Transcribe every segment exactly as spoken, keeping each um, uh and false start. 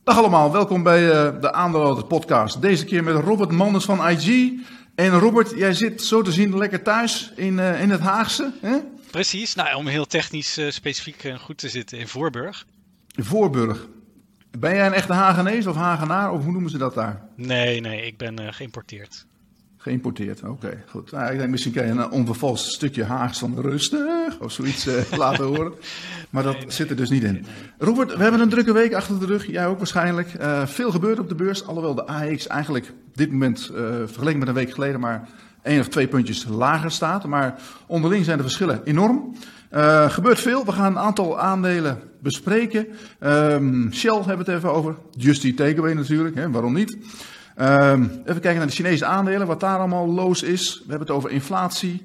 Dag allemaal, welkom bij uh, de Aandeelhouder podcast. Deze keer met Robert Manders van I G. En Robert, jij zit zo te zien lekker thuis in, uh, in het Haagse, hè? Precies, nou, om heel technisch uh, specifiek uh, goed te zitten in Voorburg. Voorburg. Ben jij een echte Hagenees of Hagenaar, of hoe noemen ze dat daar? Nee, nee, ik ben uh, geïmporteerd. Geïmporteerd, oké, okay, goed. Nou, ik denk misschien kan je een onvervalst stukje Haags van rustig of zoiets uh, laten horen. Maar dat nee, nee, zit er dus niet in. Nee, nee. Robert, we hebben een drukke week achter de rug. Jij ook waarschijnlijk. Uh, veel gebeurt op de beurs. Alhoewel de A E X eigenlijk op dit moment uh, vergeleken met een week geleden maar één of twee puntjes lager staat. Maar onderling zijn de verschillen enorm. Uh, gebeurt veel. We gaan een aantal aandelen bespreken. Um, Shell hebben we het even over. Just Eat Takeaway natuurlijk. Hè, waarom niet? Um, even kijken naar de Chinese aandelen. Wat daar allemaal los is. We hebben het over inflatie.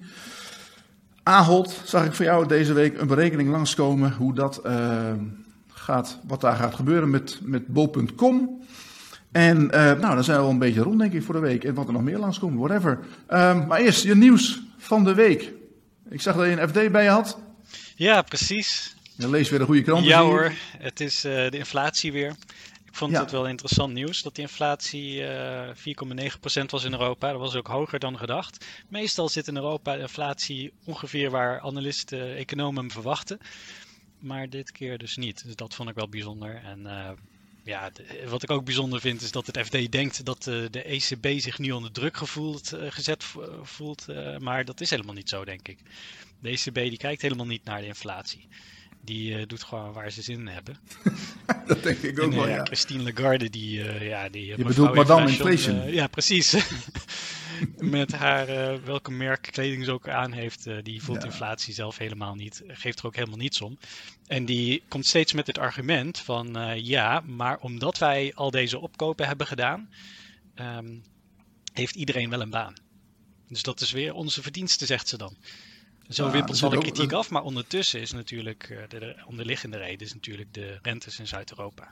Ahold, zag ik voor jou deze week een berekening langskomen hoe dat uh, gaat, wat daar gaat gebeuren met, met bol punt com. En uh, nou, dan zijn we wel een beetje rond, denk ik, voor de week. En wat er nog meer langskomt, whatever. Um, maar eerst je nieuws van de week. Ik zag dat je een F D bij je had. Ja, precies. Je leest weer de goede kranten. Ja hoor, het is uh, de inflatie weer. Ik vond ja. het wel interessant nieuws dat de inflatie uh, vier komma negen procent was in Europa. Dat was ook hoger dan gedacht. Meestal zit in Europa de inflatie ongeveer waar analisten, economen hem verwachten. Maar dit keer dus niet. Dus dat vond ik wel bijzonder. En uh, ja, de, wat ik ook bijzonder vind is dat het F D denkt dat uh, de E C B zich nu onder druk gevoeld, uh, gezet voelt. Uh, maar dat is helemaal niet zo, denk ik. De E C B die kijkt helemaal niet naar de inflatie. Die uh, doet gewoon waar ze zin in hebben. Dat denk ik ook en, wel, uh, ja. Christine Lagarde, die... Uh, ja, die Je bedoelt Madame Inflation. Uh, ja, precies. Met haar, uh, welke merk kleding ze ook aan heeft, uh, die voelt ja. inflatie zelf helemaal niet. Geeft er ook helemaal niets om. En die komt steeds met het argument van... Uh, ja, maar omdat wij al deze opkopen hebben gedaan... Um, heeft iedereen wel een baan. Dus dat is weer onze verdienste, zegt ze dan. Zo ja, wippelt ze alle kritiek ook af, maar ondertussen is natuurlijk uh, de, de onderliggende reden is natuurlijk de rentes in Zuid-Europa.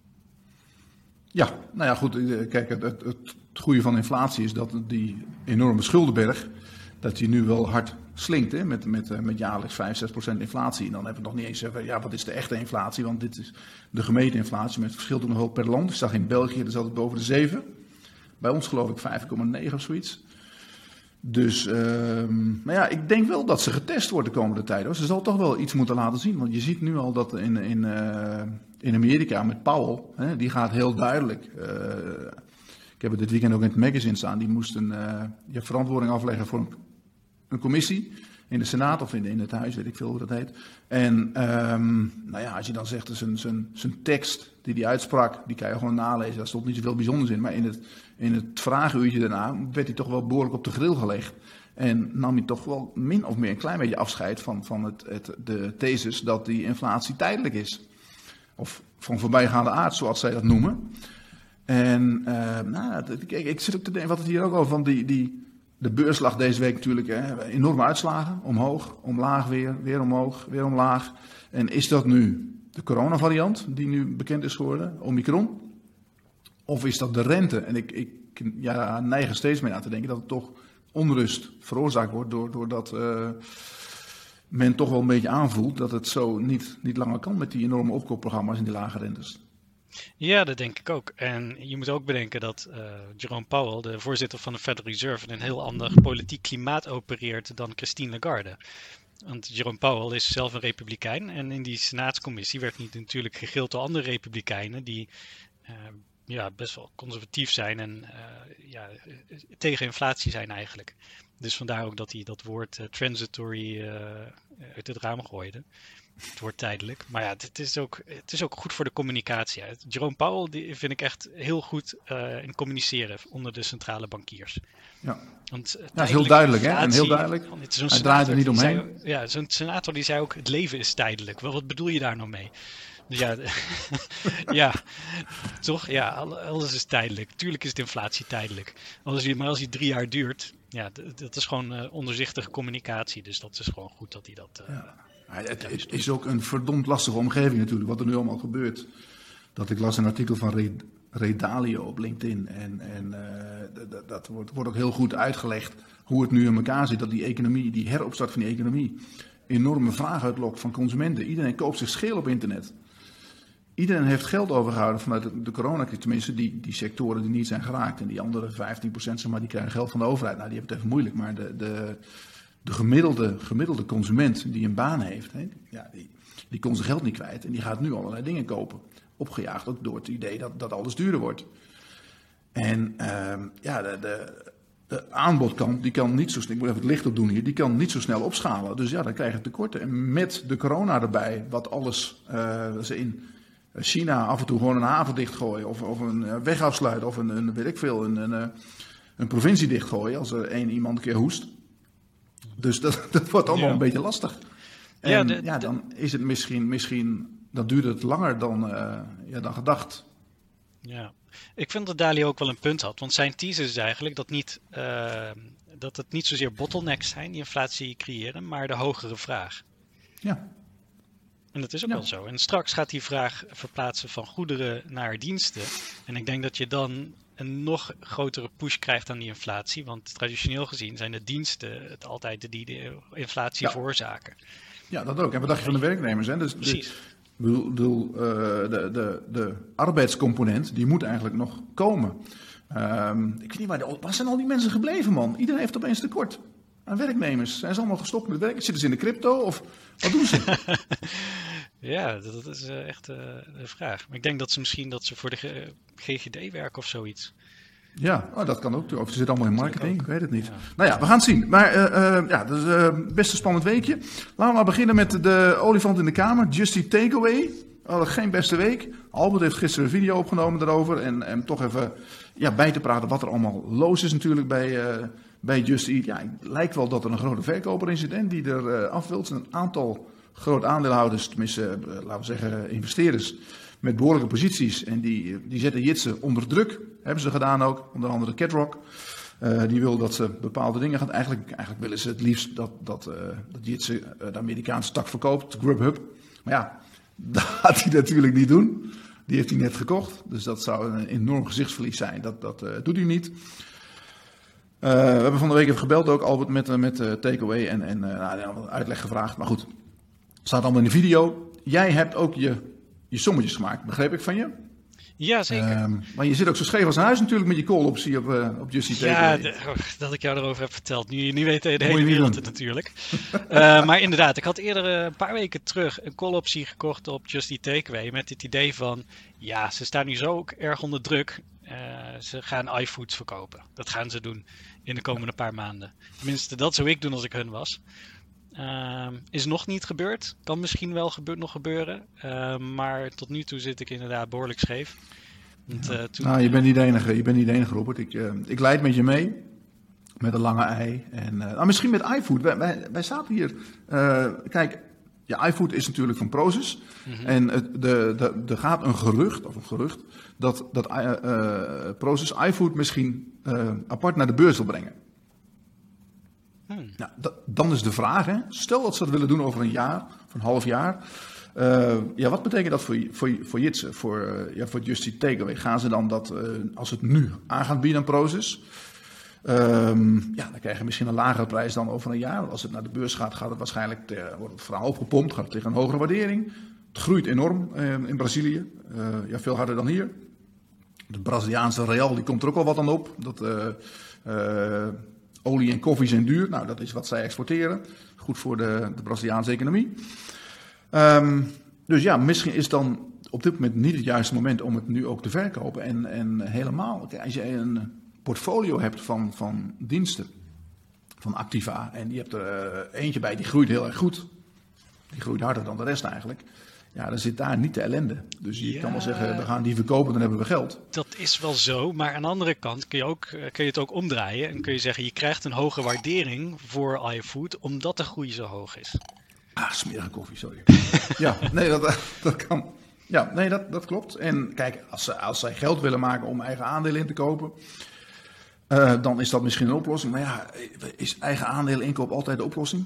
Ja, nou ja goed, kijk, het, het, het goede van inflatie is dat die enorme schuldenberg, dat die nu wel hard slinkt, hè, met, met, met jaarlijks vijf, zes procent inflatie. En dan hebben we het nog niet eens over, ja, wat is de echte inflatie, want dit is de gemeten inflatie, maar het verschilt nog wel per land. Ik zag in België, dat is altijd boven de zeven. Bij ons geloof ik vijf komma negen of zoiets. Dus, uh, maar ja, ik denk wel dat ze getest wordt de komende tijd. Hoor. Ze zal toch wel iets moeten laten zien. Want je ziet nu al dat in, in, uh, in Amerika met Powell, hè, die gaat heel duidelijk. Uh, ik heb het dit weekend ook in het magazine staan. Die moesten uh, je verantwoording afleggen voor een, een commissie. In de Senaat of in, in het huis, weet ik veel hoe dat heet. En um, nou ja, als je dan zegt, zijn, zijn, zijn tekst die hij uitsprak, die kan je gewoon nalezen. Daar stond niet zoveel bijzonders in. Maar in het, in het vragenuurtje daarna werd hij toch wel behoorlijk op de grill gelegd. En nam hij toch wel min of meer een klein beetje afscheid van, van het, het, de thesis dat die inflatie tijdelijk is. Of van voorbijgaande aard, zoals zij dat noemen. En uh, nou, ik, ik zit ook te denken, wat het hier ook over van die... die De beurs lag deze week natuurlijk hè, enorme uitslagen. Omhoog, omlaag weer, weer omhoog, weer omlaag. En is dat nu de coronavariant die nu bekend is geworden, Omicron? Of is dat de rente? En ik, ik ja, neig er steeds meer aan te denken dat het toch onrust veroorzaakt wordt. Doordat uh, men toch wel een beetje aanvoelt dat het zo niet, niet langer kan met die enorme opkoopprogramma's en die lage rentes. Ja, dat denk ik ook. En je moet ook bedenken dat uh, Jerome Powell, de voorzitter van de Federal Reserve, in een heel ander politiek klimaat opereert dan Christine Lagarde. Want Jerome Powell is zelf een republikein en in die senaatscommissie werd niet natuurlijk gegild door andere republikeinen die uh, ja, best wel conservatief zijn en uh, ja, tegen inflatie zijn eigenlijk. Dus vandaar ook dat hij dat woord uh, transitory uh, uit het raam gooide. Het wordt tijdelijk. Maar ja, het is ook, het is ook goed voor de communicatie. Jerome Powell die vind ik echt heel goed uh, in communiceren onder de centrale bankiers. Ja, Want, uh, ja is heel duidelijk. Hè? En heel duidelijk. Hij draait er niet omheen. Zei, ja, zo'n senator die zei ook, het leven is tijdelijk. Wel, wat bedoel je daar nou mee? Dus ja, ja, toch? Ja, alles is tijdelijk. Tuurlijk is de inflatie tijdelijk. Als die, maar als die drie jaar duurt, ja, d- dat is gewoon uh, onderzichtige communicatie. Dus dat is gewoon goed dat hij dat... Uh, ja. Ja, het, het is ook een verdomd lastige omgeving natuurlijk, wat er nu allemaal gebeurt. Dat ik las een artikel van Ray, Ray Dalio op LinkedIn. En, en uh, dat, dat wordt, wordt ook heel goed uitgelegd hoe het nu in elkaar zit. Dat die economie, die heropstart van die economie, enorme vraag uitlokt van consumenten. Iedereen koopt zich scheel op internet. iedereen heeft geld overgehouden vanuit de, de coronacrisis. Tenminste, die, die sectoren die niet zijn geraakt. En die andere vijftien procent, zeg maar, die krijgen geld van de overheid. Nou, die hebben het even moeilijk. Maar de, de, de gemiddelde, gemiddelde consument die een baan heeft, hè, ja, die, die kon zijn geld niet kwijt. En die gaat nu allerlei dingen kopen. Opgejaagd ook door het idee dat, dat alles duurder wordt. En uh, ja, de, de, de aanbodkant, die kan niet zo snel, ik moet even het licht op doen hier, die kan niet zo snel opschalen. Dus ja, dan krijg je tekorten. En met de corona erbij, wat alles, uh, ze in China af en toe gewoon een haven dichtgooien, of, of een weg afsluiten, of een, een weet ik veel, een, een, een provincie dichtgooien, als er één iemand een keer hoest. Dus dat, dat wordt allemaal ja. een beetje lastig. En ja, de, ja dan de... is het misschien, misschien, dan duurt het langer dan, uh, ja, dan gedacht. Ja, ik vind dat Dalio ook wel een punt had. Want zijn thesis is eigenlijk dat, niet, uh, dat het niet zozeer bottlenecks zijn die inflatie creëren, maar de hogere vraag. Ja. En dat is ook ja. wel zo. En straks gaat die vraag verplaatsen van goederen naar diensten. En ik denk dat je dan een nog grotere push krijgt aan die inflatie. Want traditioneel gezien zijn de diensten het altijd die de inflatie ja. veroorzaken. Ja, dat ook. En wat dacht je van de werknemers? Hè? Dus Precies. De... Ik bedoel, uh, de, de, de arbeidscomponent, die moet eigenlijk nog komen. Um, ik weet niet, waar, waar zijn al die mensen gebleven, man? Iedereen heeft opeens tekort aan werknemers. Zijn ze allemaal gestopt met werken? Zitten ze in de crypto of wat doen ze? Ja, dat, dat is uh, echt uh, de vraag. Maar ik denk dat ze misschien dat ze voor de G G D werken of zoiets. Ja, oh, dat kan ook. Of ze zitten allemaal in marketing, ik weet het niet. Ja. Nou ja, we gaan het zien. Maar uh, uh, ja, dat is uh, best een spannend weekje. Laten we maar beginnen met de olifant in de kamer. Just Eat Takeaway. Oh, geen beste week. Albert heeft gisteren een video opgenomen daarover. En, en toch even ja, bij te praten wat er allemaal los is natuurlijk bij, uh, bij Just Eat. Ja, het lijkt wel dat er een grote verkoper in zit en die er uh, af wil. Een aantal grote aandeelhouders, tenminste, uh, laten we zeggen investeerders, met behoorlijke posities. En die, die zetten Jitsen onder druk. Hebben ze gedaan ook. Onder andere Catrock. Uh, die wil dat ze bepaalde dingen gaan. Eigenlijk, eigenlijk willen ze het liefst dat, dat, uh, dat Jitsen uh, de Amerikaanse tak verkoopt. Grubhub. Maar ja, dat gaat hij natuurlijk niet doen. Die heeft hij net gekocht. Dus dat zou een enorm gezichtsverlies zijn. Dat, dat uh, doet hij niet. Uh, we hebben van de week even gebeld ook. Albert met, uh, met uh, Takeaway. En, en uh, nou, uitleg gevraagd. Maar goed. Het staat allemaal in de video. Jij hebt ook je... je sommetjes gemaakt, begreep ik van je? Ja, zeker. Um, maar je zit ook zo scheef als een huis natuurlijk met je call-optie op, uh, op Just Eat Takeaway. Ja, de, oh, dat ik jou erover heb verteld. Nu, nu weet de, de hele wereld het natuurlijk. uh, maar inderdaad, ik had eerder uh, een paar weken terug een call-optie gekocht op Just Eat Takeaway. Met het idee van, ja, ze staan nu zo ook erg onder druk. Uh, ze gaan iFoods verkopen. Dat gaan ze doen in de komende paar maanden. Tenminste, dat zou ik doen als ik hun was. Uh, is nog niet gebeurd. Kan misschien wel gebe- nog gebeuren. Uh, maar tot nu toe zit ik inderdaad behoorlijk scheef. Want, uh, toen... Nou, je bent niet de enige, je bent niet de enige, Robert. Ik, uh, ik leid met je mee. Met een lange ei. En, uh, nou, misschien met iFood. Wij, wij, wij zaten hier. Uh, kijk, ja, iFood is natuurlijk van Prosus. Mm-hmm. En het, de, de, er gaat een gerucht, of een gerucht, dat, dat uh, uh, Prosus iFood misschien uh, apart naar de beurs wil brengen. Hmm. Nou, dat, dan is de vraag, hè? Stel dat ze dat willen doen over een jaar, of een half jaar. Uh, ja, wat betekent dat voor, voor, voor Jitsen, voor, uh, ja, voor Just Eat Takeaway? Gaan ze dan dat, uh, als het nu aan gaan bieden aan Prosus, um, ja, dan krijg je misschien een lagere prijs dan over een jaar. Want als het naar de beurs gaat, gaat het waarschijnlijk te, wordt het verhaal opgepompt, gaat het tegen een hogere waardering. Het groeit enorm uh, in Brazilië, uh, ja, veel harder dan hier. De Braziliaanse real, die komt er ook al wat aan op. Dat... Uh, uh, Olie en koffie zijn duur. Nou, dat is wat zij exporteren. Goed voor de, de Braziliaanse economie. Um, dus ja, misschien is dan op dit moment niet het juiste moment om het nu ook te verkopen. En, en helemaal, als je een portfolio hebt van, van diensten, van Activa, en je hebt er uh, eentje bij die groeit heel erg goed. Die groeit harder dan de rest eigenlijk. Ja, dan zit daar niet de ellende. Dus je ja, kan wel zeggen, we gaan die verkopen, dan hebben we geld. Dat is wel zo, maar aan de andere kant kun je, ook, kun je het ook omdraaien. En kun je zeggen, je krijgt een hoge waardering voor iFood, omdat de groei zo hoog is. Ah, smerige koffie, sorry. Ja, nee, dat, dat kan. Ja, nee, dat, dat klopt. En kijk, als, ze, als zij geld willen maken om eigen aandelen in te kopen, uh, dan is dat misschien een oplossing. Maar ja, is eigen aandelen inkoop altijd de oplossing?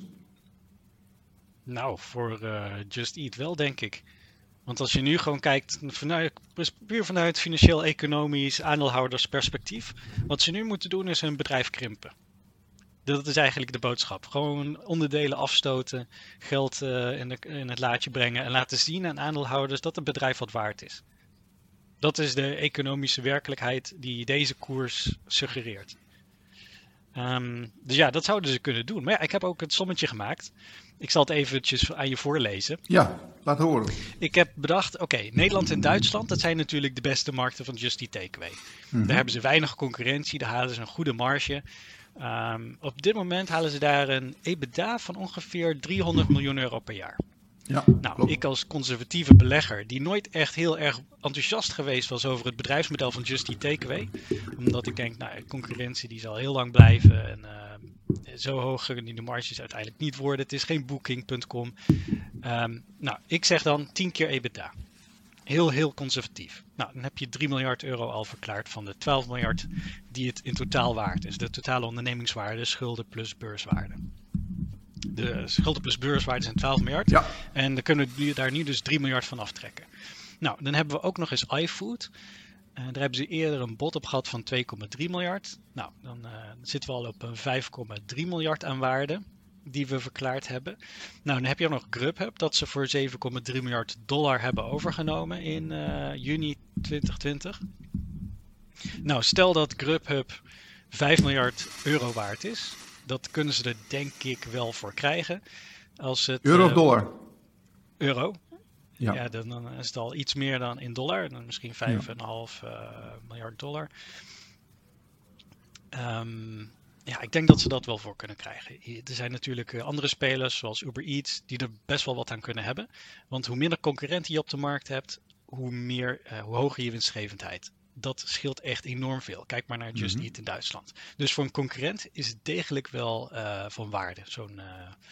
Nou, voor uh, Just Eat wel, denk ik. Want als je nu gewoon kijkt, vanuit, puur vanuit financieel-economisch aandeelhoudersperspectief, wat ze nu moeten doen is hun bedrijf krimpen. Dat is eigenlijk de boodschap. Gewoon onderdelen afstoten, geld uh, in, de, in het laadje brengen en laten zien aan aandeelhouders dat het bedrijf wat waard is. Dat is de economische werkelijkheid die deze koers suggereert. Um, dus ja, dat zouden ze kunnen doen. Maar ja, ik heb ook het sommetje gemaakt. Ik zal het eventjes aan je voorlezen. Ja, laat horen. Ik heb bedacht, oké, okay, Nederland en Duitsland, dat zijn natuurlijk de beste markten van Just Eat Takeaway. Mm-hmm. Daar hebben ze weinig concurrentie, daar halen ze een goede marge. Um, op dit moment halen ze daar een EBITDA van ongeveer driehonderd miljoen euro per jaar. Ja, nou, klopt. Ik als conservatieve belegger, die nooit echt heel erg enthousiast geweest was over het bedrijfsmodel van Just Eat Takeaway. Omdat ik denk, nou, concurrentie die zal heel lang blijven en uh, zo hoog kunnen die de marges uiteindelijk niet worden. Het is geen booking punt com. Um, nou, ik zeg dan tien keer EBITDA. Heel, heel conservatief. Nou, dan heb je drie miljard euro al verklaard van de twaalf miljard die het in totaal waard is. De totale ondernemingswaarde, schulden plus beurswaarde. De schulden plus beurswaarde zijn twaalf miljard. Ja. En dan kunnen we daar nu dus drie miljard van aftrekken. Nou, dan hebben we ook nog eens iFood. Uh, daar hebben ze eerder een bod op gehad van twee komma drie miljard. Nou, dan uh, zitten we al op een vijf komma drie miljard aan waarde die we verklaard hebben. Nou, dan heb je ook nog Grubhub, dat ze voor zeven komma drie miljard dollar hebben overgenomen in uh, juni twintig twintig. Nou, stel dat Grubhub vijf miljard euro waard is. Dat kunnen ze er denk ik wel voor krijgen. Als het, euro of uh, dollar? Euro. Ja, ja dan, dan is het al iets meer dan in dollar. Dan misschien vijf komma vijf uh, miljard dollar. Um, ja, ik denk dat ze dat wel voor kunnen krijgen. Er zijn natuurlijk uh, andere spelers zoals Uber Eats die er best wel wat aan kunnen hebben. Want hoe minder concurrenten je op de markt hebt, hoe, meer, uh, hoe hoger je winstgevendheid. Dat scheelt echt enorm veel. Kijk maar naar Just mm-hmm. Eat in Duitsland. Dus voor een concurrent is het degelijk wel uh, van waarde, zo'n, uh,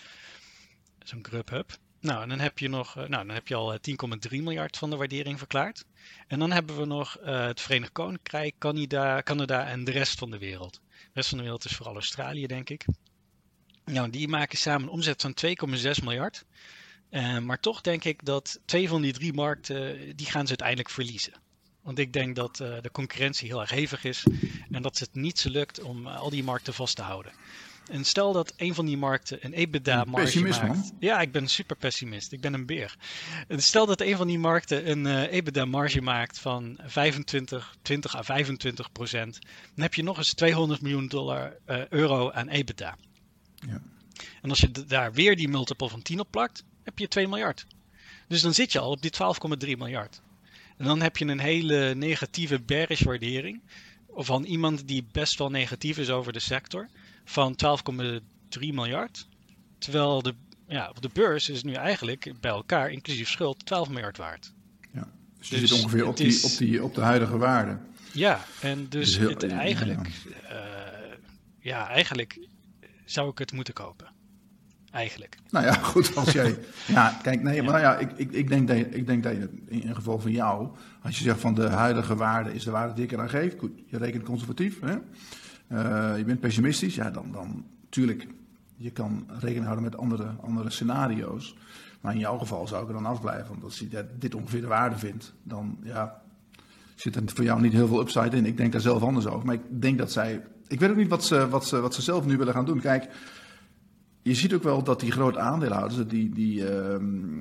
zo'n Grubhub. Nou, en dan heb je nog, uh, nou, dan heb je al tien komma drie miljard van de waardering verklaard. En dan hebben we nog uh, het Verenigd Koninkrijk, Canada, Canada en de rest van de wereld. De rest van de wereld is vooral Australië, denk ik. Nou, die maken samen een omzet van twee komma zes miljard. Uh, maar toch denk ik dat twee van die drie markten, die gaan ze uiteindelijk verliezen. Want ik denk dat uh, de concurrentie heel erg hevig is en dat het niet zo lukt om uh, al die markten vast te houden. En stel dat een van die markten een EBITDA-marge maakt. Man. Ja, ik ben super pessimist. Ik ben een beer. En stel dat een van die markten een uh, EBITDA-marge maakt van vijfentwintig, twintig à vijfentwintig procent. Dan heb je nog eens tweehonderd miljoen dollar, uh, euro aan EBITDA. Ja. En als je d- daar weer die multiple van tien op plakt, heb je twee miljard. Dus dan zit je al op die twaalf komma drie miljard. En dan heb je een hele negatieve bearish waardering van iemand die best wel negatief is over de sector van twaalf komma drie miljard. Terwijl de, ja, de beurs is nu eigenlijk bij elkaar, inclusief schuld, twaalf miljard waard. Ja, dus je dus zit ongeveer op, is, die, op, die, op de huidige waarde. Ja, en dus, dus heel, het eigenlijk, ja. Uh, ja, eigenlijk zou ik het moeten kopen. Eigenlijk. Nou ja, goed, als jij... ja, kijk, nee, maar ja, ik, ik, ik, denk dat je, ik denk dat je in een geval van jou, als je zegt van de huidige waarde is de waarde die ik eraan geef, goed, je rekent conservatief, hè? Uh, je bent pessimistisch, ja, dan, dan natuurlijk, je kan rekening houden met andere, andere scenario's. Maar in jouw geval zou ik er dan afblijven, want als je dit ongeveer de waarde vindt, dan ja, zit er voor jou niet heel veel upside in. Ik denk daar zelf anders over, maar ik denk dat zij, ik weet ook niet wat ze, wat ze, wat ze zelf nu willen gaan doen. Kijk, je ziet ook wel dat die grote aandeelhouders, die, die, uh,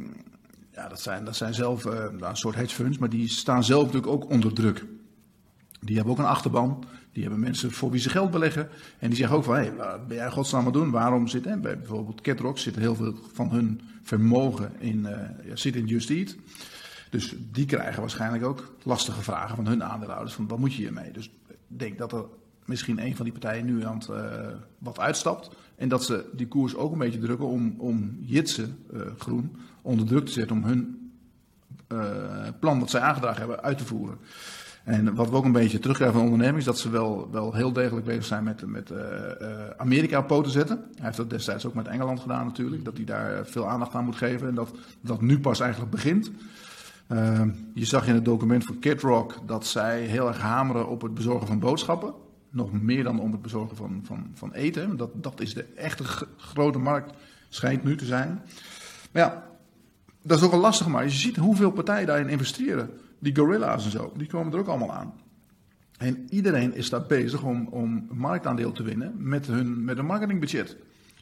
ja, dat, zijn, dat zijn zelf uh, een soort hedge funds, maar die staan zelf natuurlijk ook onder druk. Die hebben ook een achterban, die hebben mensen voor wie ze geld beleggen. En die zeggen ook van, hé, hey, wat ben jij godsnaam aan het doen? Waarom zit, hè, bij bijvoorbeeld Catrock zit heel veel van hun vermogen in, uh, ja, zit in Just Eat. Dus die krijgen waarschijnlijk ook lastige vragen van hun aandeelhouders, van wat moet je hiermee? Dus ik denk dat er misschien een van die partijen nu aan het uh, wat uitstapt. En dat ze die koers ook een beetje drukken om, om Jitse uh, Groen onder druk te zetten om hun uh, plan wat zij aangedragen hebben uit te voeren. En wat we ook een beetje terugkrijgen van de onderneming is dat ze wel, wel heel degelijk bezig zijn met, met uh, uh, Amerika op poten zetten. Hij heeft dat destijds ook met Engeland gedaan natuurlijk, dat hij daar veel aandacht aan moet geven en dat dat nu pas eigenlijk begint. Uh, je zag in het document van Catrock dat zij heel erg hameren op het bezorgen van boodschappen. Nog meer dan om het bezorgen van, van, van eten. Dat, dat is de echte g- grote markt, schijnt nu te zijn. Maar ja, dat is ook wel lastig, maar je ziet hoeveel partijen daarin investeren. Die gorilla's en zo, die komen er ook allemaal aan. En iedereen is daar bezig om, om marktaandeel te winnen met hun, met een marketingbudget.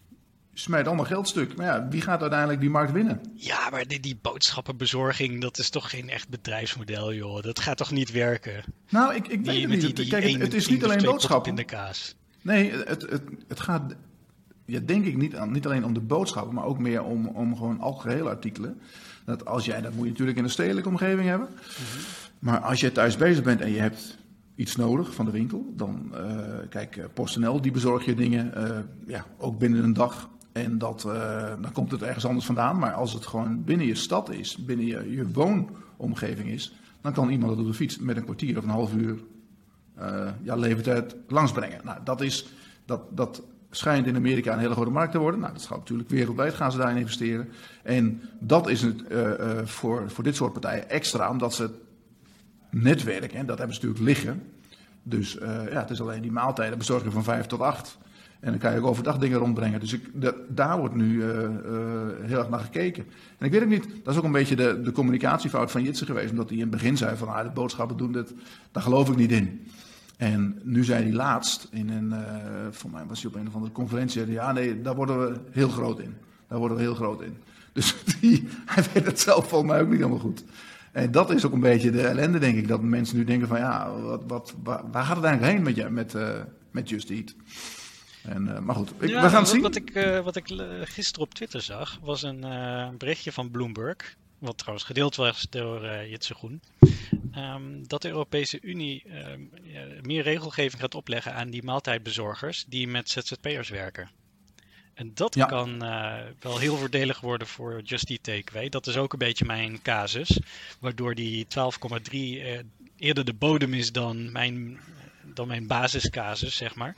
Smijt allemaal geld stuk. Maar ja, wie gaat uiteindelijk die markt winnen? Ja, maar die, die boodschappenbezorging, dat is toch geen echt bedrijfsmodel, joh. Dat gaat toch niet werken? Nou, ik, ik weet het niet. Die, die Kijk, het, het is niet alleen boodschappen. In de kaas. Nee, het, het, het gaat, ja, denk ik, niet, niet alleen om de boodschappen, maar ook meer om, om gewoon algehele artikelen. Dat als jij, dat moet je natuurlijk in een stedelijke omgeving hebben. Mm-hmm. Maar als je thuis bezig bent en je hebt iets nodig van de winkel, dan, uh, kijk, PostNL, die bezorg je dingen, uh, ja, ook binnen een dag. En dat, uh, dan komt het ergens anders vandaan. Maar als het gewoon binnen je stad is, binnen je, je woonomgeving is, dan kan iemand het op de fiets met een kwartier of een half uur uh, ja, leeftijd langsbrengen. Nou, dat, is, dat, dat schijnt in Amerika een hele grote markt te worden. Nou, dat gaat natuurlijk wereldwijd, gaan ze daarin investeren. En dat is het uh, uh, voor, voor dit soort partijen extra, omdat ze het netwerk, en dat hebben ze natuurlijk liggen. Dus uh, ja, het is alleen die maaltijden bezorgen van vijf tot acht. En dan kan je ook overdag dingen rondbrengen. Dus ik, de, daar wordt nu uh, uh, heel erg naar gekeken. En ik weet ook niet, dat is ook een beetje de, de communicatiefout van Jitse geweest. Omdat hij in het begin zei van, ah, de boodschappen doen dit, daar geloof ik niet in. En nu zei hij laatst, in een, uh, voor mij was hij op een of andere conferentie, ja nee, daar worden we heel groot in. Daar worden we heel groot in. Dus die, hij weet het zelf volgens mij ook niet helemaal goed. En dat is ook een beetje de ellende, denk ik. Dat mensen nu denken van, ja, wat, wat, waar, waar gaat het eigenlijk heen met, je, met, uh, met Just Eat? En, uh, maar goed, ik, ja, we gaan wat, zien. Wat ik, uh, wat ik uh, gisteren op Twitter zag, was een uh, berichtje van Bloomberg. Wat trouwens gedeeld was door uh, Jitse Groen. Um, dat de Europese Unie uh, meer regelgeving gaat opleggen aan die maaltijdbezorgers die met Z Z P'ers werken. En dat ja. kan uh, wel heel voordelig worden voor Just Eat Takeaway. Dat is ook een beetje mijn casus. Waardoor die twaalf komma drie uh, eerder de bodem is dan mijn, dan mijn basiscasus, zeg maar.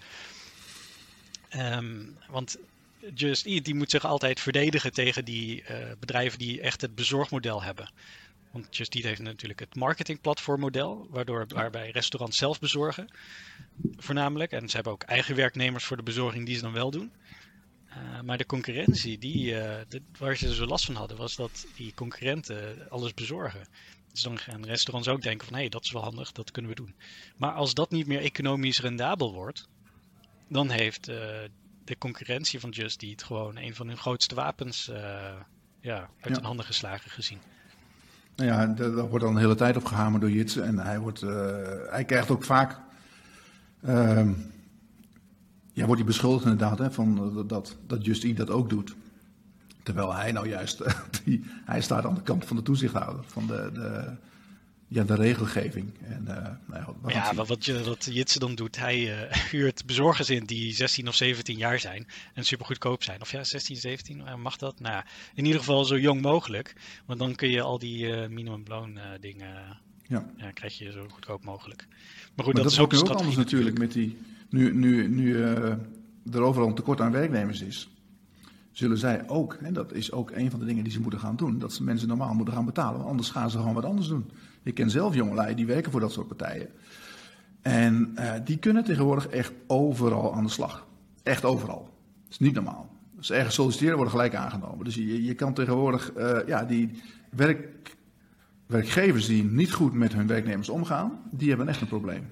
Um, want Just Eat die moet zich altijd verdedigen tegen die uh, bedrijven die echt het bezorgmodel hebben. Want Just Eat heeft natuurlijk het marketingplatformmodel, waardoor, waarbij restaurants zelf bezorgen, voornamelijk. En ze hebben ook eigen werknemers voor de bezorging die ze dan wel doen. Uh, maar de concurrentie, die, uh, de, waar ze zo last van hadden, was dat die concurrenten alles bezorgen. Dus dan gaan restaurants ook denken van, hé, hey, dat is wel handig, dat kunnen we doen. Maar als dat niet meer economisch rendabel wordt, dan heeft uh, de concurrentie van Just Eat gewoon een van hun grootste wapens uh, ja, uit ja. hun handen geslagen gezien. Nou ja, daar wordt dan de hele tijd op gehamerd door Jitse. En hij, wordt, uh, hij krijgt ook vaak... Uh, ja, wordt hij beschuldigd inderdaad, hè, van, uh, dat, dat Just Eat dat ook doet. Terwijl hij nou juist... Uh, die, hij staat aan de kant van de toezichthouder, van de... de Ja, de regelgeving. En, uh, nou ja, wat, ja, wat, wat, je, wat Jitse dan doet, hij uh, huurt bezorgers in die zestien of zeventien jaar zijn en super goedkoop zijn. Of ja, zestien, zeventien, mag dat? Nou ja, in ieder geval zo jong mogelijk. Want dan kun je al die uh, minimumloon uh, dingen, ja. Ja, krijg je zo goedkoop mogelijk. Maar goed, maar dat, dat is ook nu ook anders natuurlijk met die, nu, nu, nu uh, er overal een tekort aan werknemers is. Zullen zij ook, en dat is ook een van de dingen die ze moeten gaan doen, dat ze mensen normaal moeten gaan betalen, want anders gaan ze gewoon wat anders doen. Ik ken zelf jongelui die werken voor dat soort partijen. En uh, die kunnen tegenwoordig echt overal aan de slag. Echt overal. Dat is niet normaal. Als ze ergens solliciteren, worden gelijk aangenomen. Dus je, je kan tegenwoordig, uh, ja, die werk, werkgevers die niet goed met hun werknemers omgaan, die hebben echt een probleem.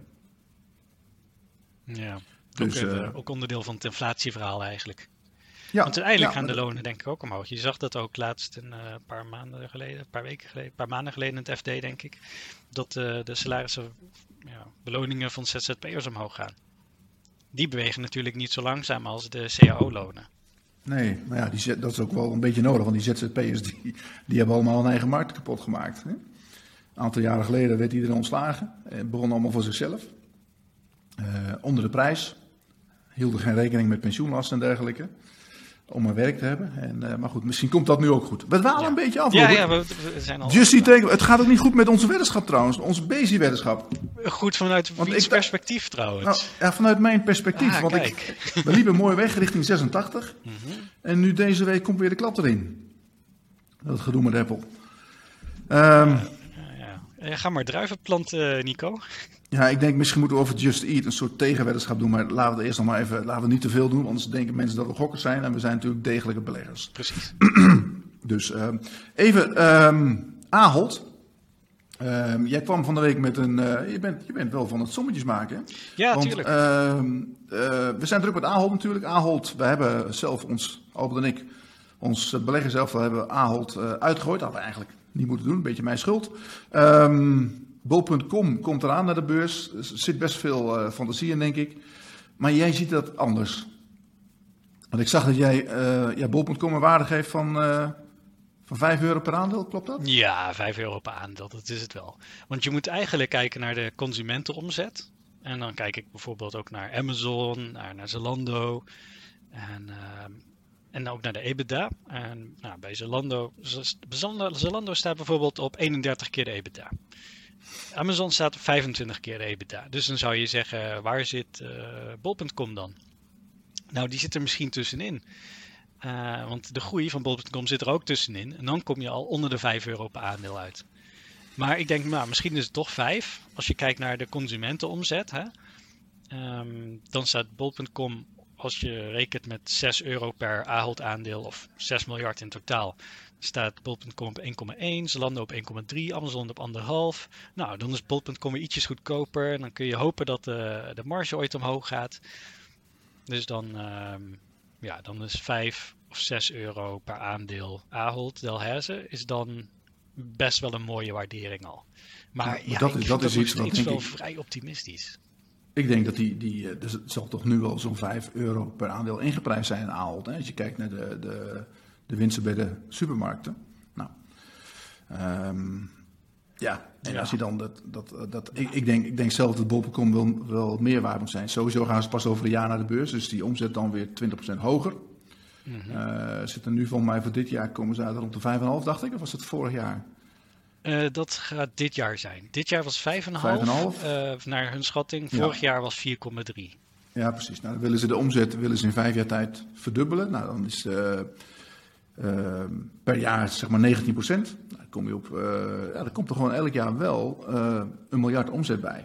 Ja, dus, ook, uh, ook onderdeel van het inflatieverhaal eigenlijk. Ja, Want uiteindelijk ja, gaan de lonen denk ik ook omhoog. Je zag dat ook laatst een uh, paar maanden geleden, een paar weken geleden, een paar maanden geleden in het F D denk ik, dat uh, de salarissen, ja, beloningen van Z Z P'ers omhoog gaan. Die bewegen natuurlijk niet zo langzaam als de C A O-lonen. Nee, maar ja, die, dat is ook wel een beetje nodig, want die Z Z P'ers die, die hebben allemaal een eigen markt kapot gemaakt. Hè? Een aantal jaren geleden werd iedereen ontslagen. Het begon allemaal voor zichzelf. Uh, onder de prijs. Hielden geen rekening met pensioenlasten en dergelijke. Om een werk te hebben. En, uh, maar goed, misschien komt dat nu ook goed. We dwalen ja. een beetje af. Ja, ja, we, we zijn al... Just Eat, het gaat ook niet goed met onze weddenschap trouwens. Onze Bezi-weddenschap. Goed vanuit wiens perspectief trouwens? Nou, ja, vanuit mijn perspectief. Ah, want ik, we liepen mooi weg richting zesentachtig. Mm-hmm. En nu deze week komt weer de klap erin. Dat gedoe met Apple. Um, ja, ja, ja. Ga maar druiven planten, Nico. Ja, ik denk misschien moeten we over Just Eat een soort tegenweddenschap doen. Maar laten we het eerst nog maar even, laten we niet te veel doen. Anders denken mensen dat we gokkers zijn. En we zijn natuurlijk degelijke beleggers. Precies. Dus uh, even, um, Ahold Um, jij kwam van de week met een... Uh, je, bent, je bent wel van het sommetjes maken, hè? Ja, Want, tuurlijk. Uh, uh, we zijn druk met Ahold natuurlijk. Ahold, we hebben zelf ons, Albert en ik, ons beleggen zelf, we hebben Ahold uh, uitgegooid. Dat hadden we eigenlijk niet moeten doen, een beetje mijn schuld. Um, Bol punt com komt eraan naar de beurs. Er zit best veel uh, fantasie in, denk ik. Maar jij ziet dat anders. Want ik zag dat jij uh, ja, Bol punt com een waarde geeft van... Uh, Van vijf euro per aandeel, klopt dat? Ja, vijf euro per aandeel, dat is het wel. Want je moet eigenlijk kijken naar de consumentenomzet. En dan kijk ik bijvoorbeeld ook naar Amazon, naar, naar Zalando en, uh, en ook naar de EBITDA. En nou, bij Zalando, Zalando staat bijvoorbeeld op eenendertig keer de EBITDA. Amazon staat op vijfentwintig keer de EBITDA. Dus dan zou je zeggen, waar zit uh, Bol punt com dan? Nou, die zit er misschien tussenin. Uh, want de groei van Bol punt com zit er ook tussenin. En dan kom je al onder de vijf euro per aandeel uit. Maar ik denk, nou, misschien is het toch vijf. Als je kijkt naar de consumentenomzet. Hè? Um, dan staat Bol punt com, als je rekent met zes euro per Ahold aandeel. Of zes miljard in totaal. Staat Bol punt com op één komma één. Zalando op één komma drie. Amazon op anderhalf. Nou, dan is Bol punt com weer ietsjes goedkoper. En dan kun je hopen dat de, de marge ooit omhoog gaat. Dus dan... Um, Ja, dan is vijf of zes euro per aandeel Ahold Delhaize is dan best wel een mooie waardering al. Maar ja, ja dat is, dat is iets wat wat wel ik, vrij optimistisch. Ik denk dat die, die dus het zal toch nu wel zo'n vijf euro per aandeel ingeprijsd zijn in Ahold. Hè? Als je kijkt naar de, de, de winsten bij de supermarkten. Nou, um, ja, en ja. als je dan dat, dat, dat ik, ik, denk, ik denk zelf dat Bol punt com wel, wel meer waard moet zijn. Sowieso gaan ze pas over een jaar naar de beurs, dus die omzet dan weer twintig procent hoger. Mm-hmm. Uh, zitten nu volgens mij voor dit jaar komen ze uit rond de vijf komma vijf, dacht ik, of was het vorig jaar? Uh, dat gaat dit jaar zijn. Dit jaar was vijf komma vijf uh, naar hun schatting. Vorig ja. jaar was vier komma drie. Ja, precies. Nou, dan willen ze de omzet willen ze in vijf jaar tijd verdubbelen. Nou, dan is uh, uh, per jaar zeg maar negentien procent. Nou, dan kom je op, uh, ja, dan komt er gewoon elk jaar wel uh, een miljard omzet bij.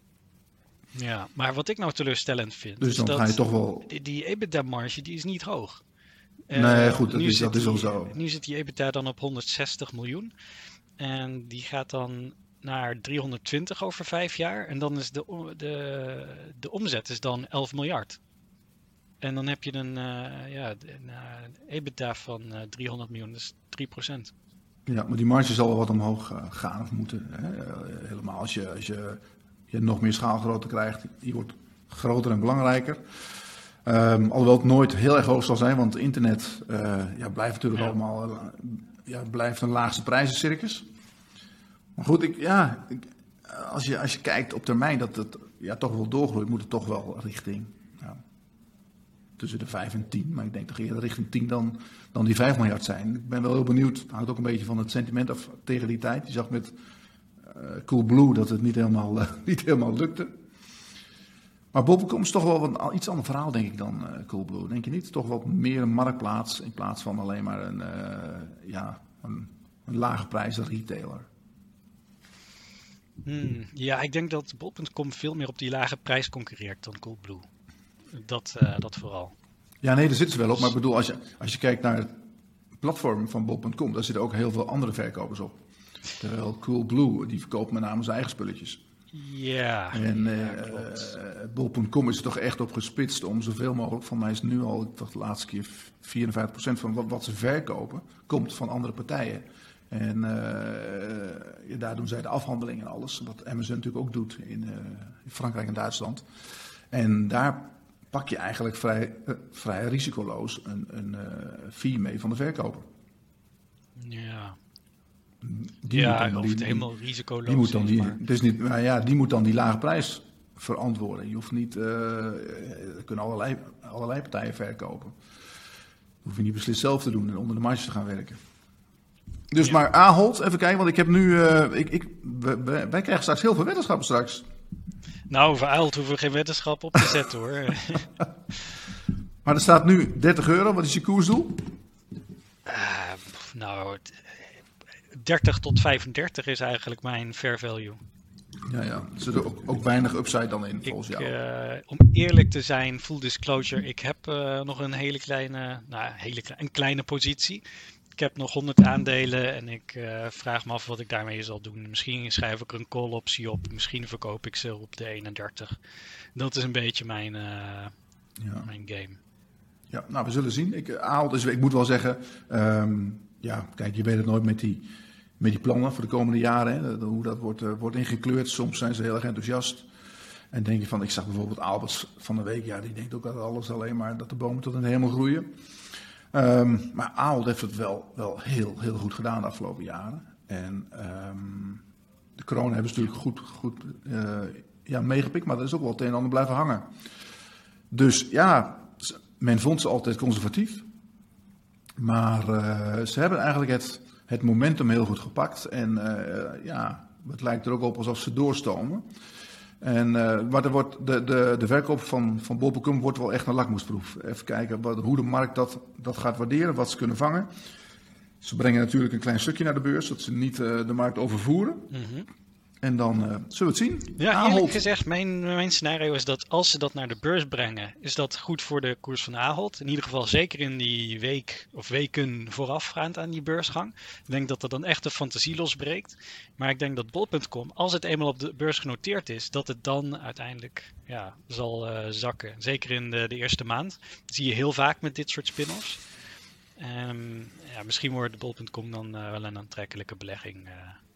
Ja, maar wat ik nou teleurstellend vind, dus is dan dat ga je toch wel... die, die EBITDA-marge die is niet hoog. Nee, uh, goed, dat is, dat is al zo. Nu zit die EBITDA dan op honderdzestig miljoen. En die gaat dan naar driehonderdtwintig over vijf jaar. En dan is de, de, de omzet is dan elf miljard. En dan heb je een, uh, ja, een uh, EBITDA van uh, driehonderd miljoen, dus drie procent. Ja, maar die marge zal wel wat omhoog uh, gaan of moeten. Hè? Uh, helemaal als je, als je, je nog meer schaalgrootte krijgt. Die wordt groter en belangrijker. Um, alhoewel het nooit heel erg hoog zal zijn, want internet uh, ja, blijft natuurlijk ja. allemaal uh, ja, blijft een laagste prijzencircus. Maar goed, ik, ja, ik, als, je, als je kijkt op termijn dat het ja, toch wel doorgroeit, moet het toch wel richting ja, tussen de vijf en tien. Maar ik denk toch eerder richting tien dan, dan die vijf miljard zijn. Ik ben wel heel benieuwd, het hangt ook een beetje van het sentiment af tegen die tijd. Je zag met uh, Coolblue dat het niet helemaal, uh, niet helemaal lukte. Maar Bol punt com is toch wel een iets ander verhaal, denk ik, dan uh, Coolblue. Denk je niet? Toch wat meer een marktplaats in plaats van alleen maar een, uh, ja, een, een lage prijzen retailer. Hmm, ja, ik denk dat Bol punt com veel meer op die lage prijs concurreert dan Coolblue. Dat, uh, dat vooral. Ja, nee, daar zitten ze wel op. Maar ik bedoel, als je, als je kijkt naar het platform van Bol punt com, daar zitten ook heel veel andere verkopers op. Terwijl Coolblue, die verkoopt met name zijn eigen spulletjes. Ja, en uh, ja klopt. Uh, Bol punt com is er toch echt op gespitst om zoveel mogelijk, van mij is nu al, ik dacht de laatste keer vierenvijftig procent van wat, wat ze verkopen, komt van andere partijen. En uh, ja, daar doen zij de afhandeling en alles, wat Amazon natuurlijk ook doet in, uh, in Frankrijk en Duitsland. En daar pak je eigenlijk vrij, uh, vrij risicoloos een, een uh, fee mee van de verkoper. Ja. Die ja, dan, of die, het helemaal risicoloos die moet dan die, maar... het is niet, maar ja, die moet dan die lage prijs verantwoorden. Je hoeft niet, uh, er kunnen allerlei, allerlei partijen verkopen. Dat hoef je niet beslist zelf te doen en onder de marges te gaan werken. Dus ja. Maar Ahold, even kijken, want ik heb nu, uh, ik, ik, wij, wij krijgen straks heel veel weddenschappen straks. Nou, voor Ahold hoeven we geen weddenschap op te zetten hoor. Maar er staat nu dertig euro, wat is je koersdoel? Uh, nou, dertig tot vijfendertig is eigenlijk mijn fair value. Ja, ja. Er zit er ook, ook weinig upside dan in, volgens ik, jou. Uh, om eerlijk te zijn, full disclosure, ik heb uh, nog een hele kleine, nou, hele kleine, een kleine positie. Ik ik heb nog honderd aandelen en ik uh, vraag me af wat ik daarmee zal doen. Misschien schrijf ik er een call optie op, misschien verkoop ik ze op de eenendertig. Dat is een beetje mijn, uh, ja. mijn game. Ja, nou, we zullen zien. Ik, Ahold is, ik moet wel zeggen, um, ja, kijk, je weet het nooit met die, met die plannen voor de komende jaren. Hè, hoe dat wordt, uh, wordt ingekleurd. Soms zijn ze heel erg enthousiast. En denk je van, ik zag bijvoorbeeld Albers van de week, ja, die denkt ook dat alles alleen maar dat de bomen tot in de hemel groeien. Um, maar Ahold heeft het wel, wel heel, heel goed gedaan de afgelopen jaren. En um, de corona hebben ze natuurlijk goed, goed uh, ja, meegepikt, maar er is ook wel het een en ander blijven hangen. Dus ja, men vond ze altijd conservatief. Maar uh, ze hebben eigenlijk het, het momentum heel goed gepakt. En uh, ja, het lijkt er ook op alsof ze doorstomen. En, uh, maar er wordt de, de, de verkoop van, van bol.com wordt wel echt een lakmoesproef. Even kijken wat, hoe de markt dat, dat gaat waarderen, wat ze kunnen vangen. Ze brengen natuurlijk een klein stukje naar de beurs, zodat ze niet uh, de markt overvoeren. Mm-hmm. En dan uh, zullen we het zien. Ja, Ahold. Eerlijk gezegd, mijn, mijn scenario is dat als ze dat naar de beurs brengen, is dat goed voor de koers van Ahold. In ieder geval zeker in die week of weken voorafgaand aan die beursgang. Ik denk dat er dan echt de fantasie losbreekt. Maar ik denk dat bol punt com, als het eenmaal op de beurs genoteerd is, dat het dan uiteindelijk ja, zal uh, zakken. Zeker in de, de eerste maand. Dat zie je heel vaak met dit soort spin-offs. Um, ja, misschien wordt bol punt com dan uh, wel een aantrekkelijke belegging uh,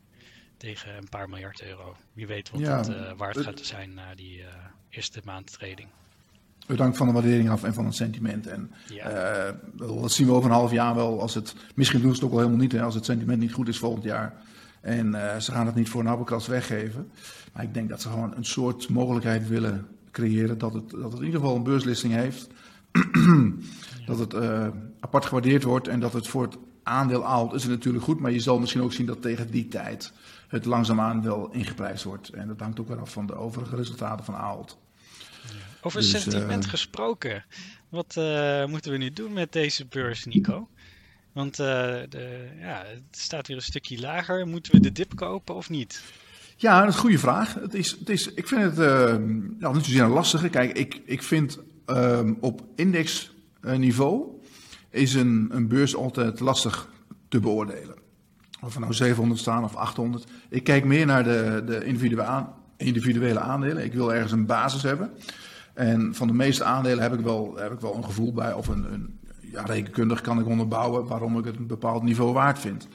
tegen een paar miljard euro. Wie weet wat ja, het uh, waard gaat zijn na die uh, eerste maand trading. Het hangt van de waardering af en van het sentiment. En ja. uh, dat zien we over een half jaar wel. Als het, misschien doen ze het ook wel helemaal niet. Hè, als het sentiment niet goed is volgend jaar. En uh, ze gaan het niet voor een appelkras weggeven. Maar ik denk dat ze gewoon een soort mogelijkheid willen creëren. Dat het, dat het in ieder geval een beurslisting heeft. ja. Dat het uh, apart gewaardeerd wordt. En dat het voor het aandeel Ahold is het natuurlijk goed. Maar je zal misschien ook zien dat tegen die tijd het langzaamaan wel ingeprijsd wordt. En dat hangt ook weer af van de overige resultaten van Ahold. Over dus, sentiment uh, gesproken. Wat uh, moeten we nu doen met deze beurs, Nico? Want uh, de, ja, het staat weer een stukje lager. Moeten we de dip kopen of niet? Ja, dat is een goede vraag. Het is, het is, ik vind het uh, nou, niet zozeer een lastige. Kijk, ik, ik vind uh, op indexniveau is een, een beurs altijd lastig te beoordelen. Of er nou zevenhonderd staan of achthonderd. Ik kijk meer naar de, de individuele, aan, individuele aandelen. Ik wil ergens een basis hebben. En van de meeste aandelen heb ik wel, heb ik wel een gevoel bij. Of een, een ja, rekenkundig kan ik onderbouwen waarom ik het een bepaald niveau waard vind.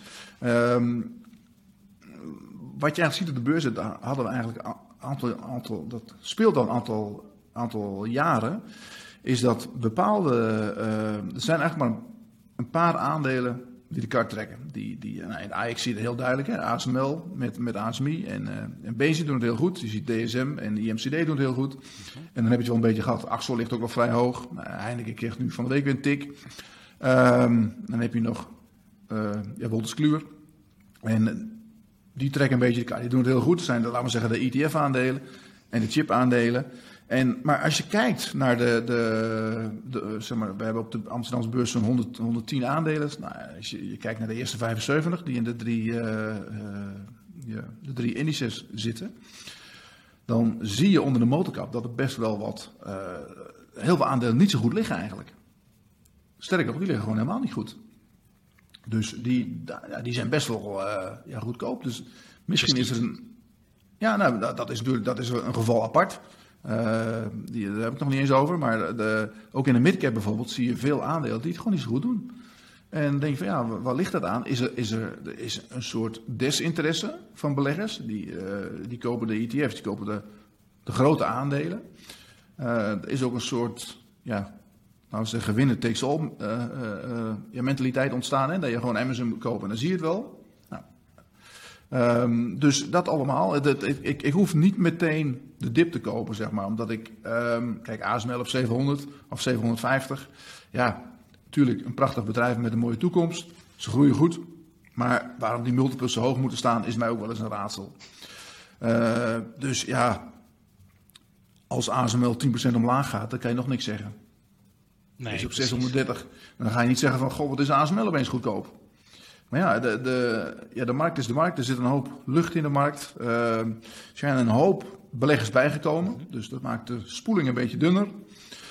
Um, wat je eigenlijk ziet op de beurs, dat hadden we eigenlijk een aantal, aantal, dat speelt al een aantal, aantal jaren. Is dat bepaalde, uh, er zijn eigenlijk maar een paar aandelen die de kar trekken. Die, die, nou, in A X zie je het heel duidelijk, hè? A S M L met, met A S M I en, uh, en Bezi doen het heel goed. Je ziet D S M en I M C D doen het heel goed. Okay. En dan heb je het wel een beetje gehad. Axel ligt ook wel vrij hoog. Nou, Heineken kreeg nu van de week weer een tik. Um, dan heb je nog uh, ja, Wolters Kluwer. En uh, die trekken een beetje de kar. Die doen het heel goed. Dat zijn, de, laten we zeggen, de E T F-aandelen en de chip-aandelen. En, maar als je kijkt naar de, de, de zeg maar, we hebben op de Amsterdamse beurs zo'n honderd, honderdtien aandelen. Nou, als je, je kijkt naar de eerste vijfenzeventig die in de drie, uh, uh, ja, de drie indices zitten, dan zie je onder de motorkap dat er best wel wat, uh, heel veel aandelen niet zo goed liggen eigenlijk. Sterker nog, die liggen gewoon helemaal niet goed. Dus die, ja, die zijn best wel uh, ja, goedkoop. Dus misschien is er een, ja, nou, dat, dat is natuurlijk dat is een geval apart. Uh, die, daar heb ik nog niet eens over, maar de, ook in de midcap bijvoorbeeld zie je veel aandelen die het gewoon niet zo goed doen. En dan denk je van ja, waar ligt dat aan? Is er, is er, er is een soort desinteresse van beleggers, die, uh, die kopen de E T F's, die kopen de, de grote aandelen. Uh, er is ook een soort, ja, nou zeggen, winner takes all uh, uh, uh, ja, mentaliteit ontstaan, hè? Dat je gewoon Amazon moet kopen en dan zie je het wel. Um, dus dat allemaal. Het, het, ik, ik hoef niet meteen de dip te kopen, zeg maar. Omdat ik, um, kijk, A S M L op zevenhonderd of zevenhonderdvijftig. Ja, natuurlijk een prachtig bedrijf met een mooie toekomst. Ze groeien goed. Maar waarom die multiples zo hoog moeten staan, is mij ook wel eens een raadsel. Uh, dus ja, als A S M L tien procent omlaag gaat, dan kan je nog niks zeggen. Nee, is op zeshonderddertig. Dan ga je niet zeggen van, goh, wat is A S M L opeens goedkoop? Maar ja de, de, ja, de markt is de markt. Er zit een hoop lucht in de markt. Uh, er zijn een hoop beleggers bijgekomen. Dus dat maakt de spoeling een beetje dunner.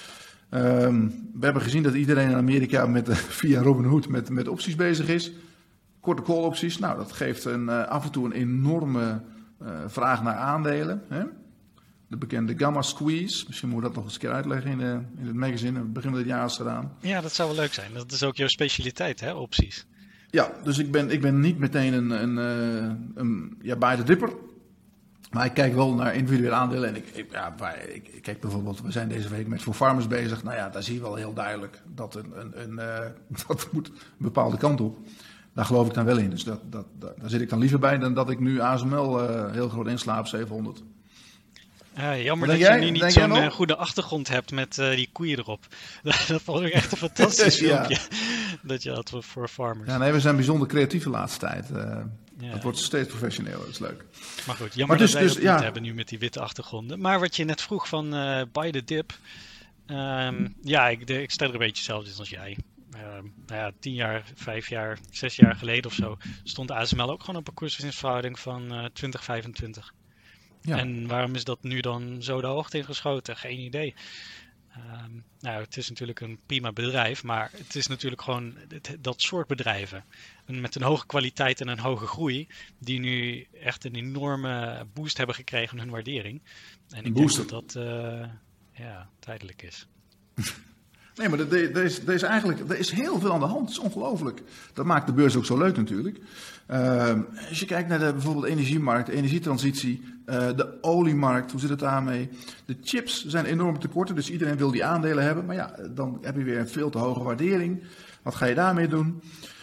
Um, we hebben gezien dat iedereen in Amerika met, uh, via Robinhood met, met opties bezig is. Korte call opties. Nou, dat geeft een, uh, af en toe een enorme uh, vraag naar aandelen. Hè? De bekende gamma squeeze. Misschien moet we dat nog eens een keer uitleggen in, de, in het magazine. Het begin van dit jaar is gedaan. Ja, dat zou wel leuk zijn. Dat is ook jouw specialiteit, hè, opties. Ja, dus ik ben, ik ben niet meteen een, een, een, een ja, buy the dipper. Maar ik kijk wel naar individuele aandelen. En ik, ik, ja, ik, ik kijk bijvoorbeeld, we zijn deze week met For Farmers bezig. Nou ja, daar zie je wel heel duidelijk dat een, een, een, uh, dat moet een bepaalde kant op. Daar geloof ik dan wel in. Dus dat, dat, dat, daar zit ik dan liever bij dan dat ik nu A S M L uh, heel groot insla op zevenhonderd. Ja, jammer dat jij? je nu niet zo'n uh, goede achtergrond hebt met uh, die koeien erop. Dat vond ik echt een fantastisch ja. filmpje. Dat je had voor Farmers. Ja, nee, we zijn bijzonder creatief de laatste tijd. Uh, ja. Het wordt steeds professioneler, dat is leuk. Maar goed, jammer maar dus, dat wij dus, dat ja. niet hebben nu met die witte achtergronden. Maar wat je net vroeg van uh, buy the dip. Um, ja, ik, de, ik stel er een beetje hetzelfde als jij. Uh, nou ja, tien jaar, vijf jaar, zes jaar geleden of zo stond A S M L ook gewoon op een koers-winstverhouding van uh, twintig vijfentwintig. Ja. En waarom is dat nu dan zo de hoogte ingeschoten? Geen idee. Um, nou, het is natuurlijk een prima bedrijf, maar het is natuurlijk gewoon het, dat soort bedrijven met een hoge kwaliteit en een hoge groei, die nu echt een enorme boost hebben gekregen in hun waardering. En ik denk dat dat uh, ja, tijdelijk is. Nee, maar er, er, is, er, is eigenlijk, er is heel veel aan de hand. Het is ongelooflijk. Dat maakt de beurs ook zo leuk natuurlijk. Uh, als je kijkt naar de bijvoorbeeld energiemarkt, de energietransitie, uh, de oliemarkt, hoe zit het daarmee? De chips zijn enorm tekorten, dus iedereen wil die aandelen hebben. Maar ja, dan heb je weer een veel te hoge waardering. Wat ga je daarmee doen?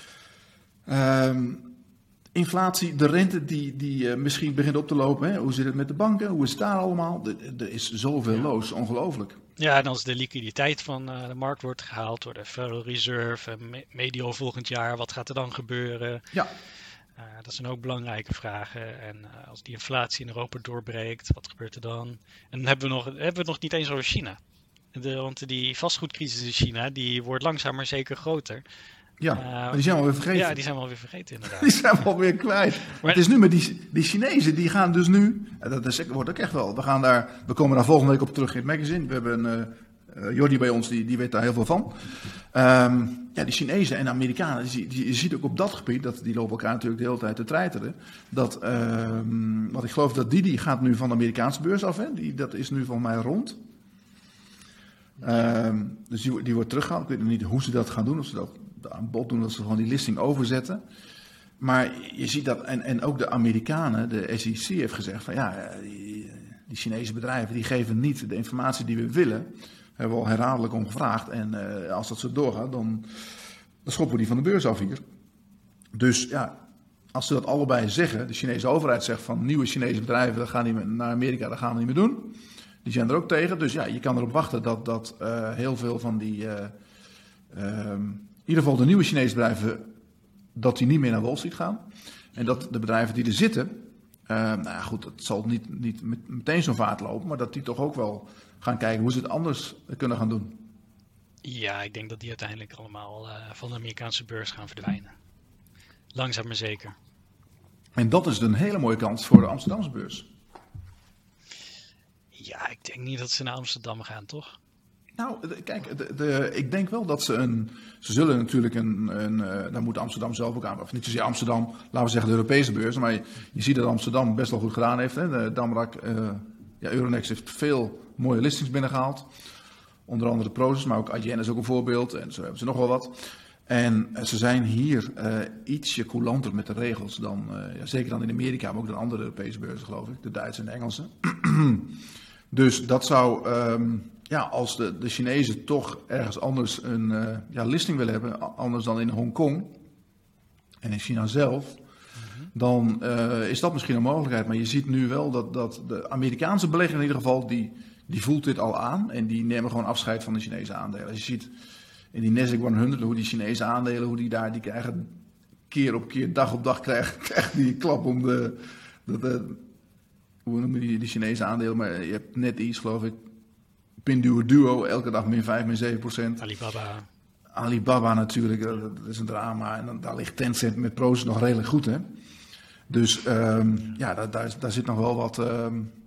Uh, inflatie, de rente die, die uh, misschien begint op te lopen. Hè? Hoe zit het met de banken? Hoe is het daar allemaal? Er is zoveel los, ongelooflijk. Ja, en als de liquiditeit van uh, de markt wordt gehaald door de Federal Reserve, uh, me- medio volgend jaar, wat gaat er dan gebeuren? Ja. Uh, dat zijn ook belangrijke vragen. En uh, als die inflatie in Europa doorbreekt, wat gebeurt er dan? En dan hebben we nog, hebben we het nog niet eens over China. De, want die vastgoedcrisis in China, die wordt langzaam maar zeker groter. Ja, uh, maar die zijn we alweer vergeten. Ja, die zijn we alweer vergeten inderdaad. Die zijn we alweer kwijt. Maar het is nu met die, die Chinezen, die gaan dus nu, dat is, wordt ook echt wel, we, gaan daar, we komen daar volgende week op terug in het magazine. We hebben een uh, Jordi bij ons, die, die weet daar heel veel van. Um, ja, die Chinezen en Amerikanen, die, die, je ziet ook op dat gebied, dat, die lopen elkaar natuurlijk de hele tijd te treiteren. Dat, um, wat ik geloof dat Didi gaat nu van de Amerikaanse beurs af, hè? Die, dat is nu van mij rond. Um, dus die, die wordt teruggehaald. Ik weet nog niet hoe ze dat gaan doen, of ze dat aan bod doen, dat ze gewoon die listing overzetten. Maar je ziet dat, en, en ook de Amerikanen, de S E C heeft gezegd van ja, die, die Chinese bedrijven die geven niet de informatie die we willen. Daar hebben we al herhaaldelijk om gevraagd. En uh, als dat zo doorgaat, dan, dan schoppen we die van de beurs af hier. Dus ja, als ze dat allebei zeggen, de Chinese overheid zegt van nieuwe Chinese bedrijven, dat gaan niet meer naar Amerika, dat gaan we niet meer doen. Die zijn er ook tegen. Dus ja, je kan erop wachten dat, dat uh, heel veel van die, uh, uh, in ieder geval de nieuwe Chinese bedrijven, dat die niet meer naar Wall Street gaan. En dat de bedrijven die er zitten, uh, nou ja goed, het zal niet, niet met, meteen zo'n vaart lopen, maar dat die toch ook wel gaan kijken hoe ze het anders kunnen gaan doen. Ja, ik denk dat die uiteindelijk allemaal uh, van de Amerikaanse beurs gaan verdwijnen. Langzaam maar zeker. En dat is een hele mooie kans voor de Amsterdamse beurs. Ja, ik denk niet dat ze naar Amsterdam gaan, toch? Nou, de, kijk, de, de, ik denk wel dat ze een... Ze zullen natuurlijk een... een uh, daar moet Amsterdam zelf ook aan... Of niet zozeer Amsterdam, laten we zeggen de Europese beurs. Maar je, je ziet dat Amsterdam best wel goed gedaan heeft. Hè? De Damrak, uh, ja, Euronext heeft veel mooie listings binnengehaald. Onder andere Prosus, maar ook A G N is ook een voorbeeld. En zo hebben ze nog wel wat. En uh, ze zijn hier uh, ietsje coulanter met de regels dan... Uh, ja, zeker dan in Amerika, maar ook dan andere Europese beurzen, geloof ik. De Duitse en de Engelse. Dus dat zou... Um, Ja, als de, de Chinezen toch ergens anders een uh, ja, listing willen hebben, anders dan in Hongkong en in China zelf, mm-hmm. dan uh, is dat misschien een mogelijkheid. Maar je ziet nu wel dat, dat de Amerikaanse belegger in ieder geval, die, die voelt dit al aan en die nemen gewoon afscheid van de Chinese aandelen. Als je ziet in die Nasdaq honderd, hoe die Chinese aandelen, hoe die daar, die krijgen keer op keer, dag op dag krijgen, krijgen die klap om de, de, de hoe noem je die, die Chinese aandelen, maar je hebt net iets, geloof ik, Pinduoduo, elke dag min vijf, min zeven procent. Alibaba. Alibaba natuurlijk, dat is een drama. En dan, daar ligt Tencent met Prosus nog redelijk goed, hè. Dus um, ja, daar, daar, daar zit nog wel wat um,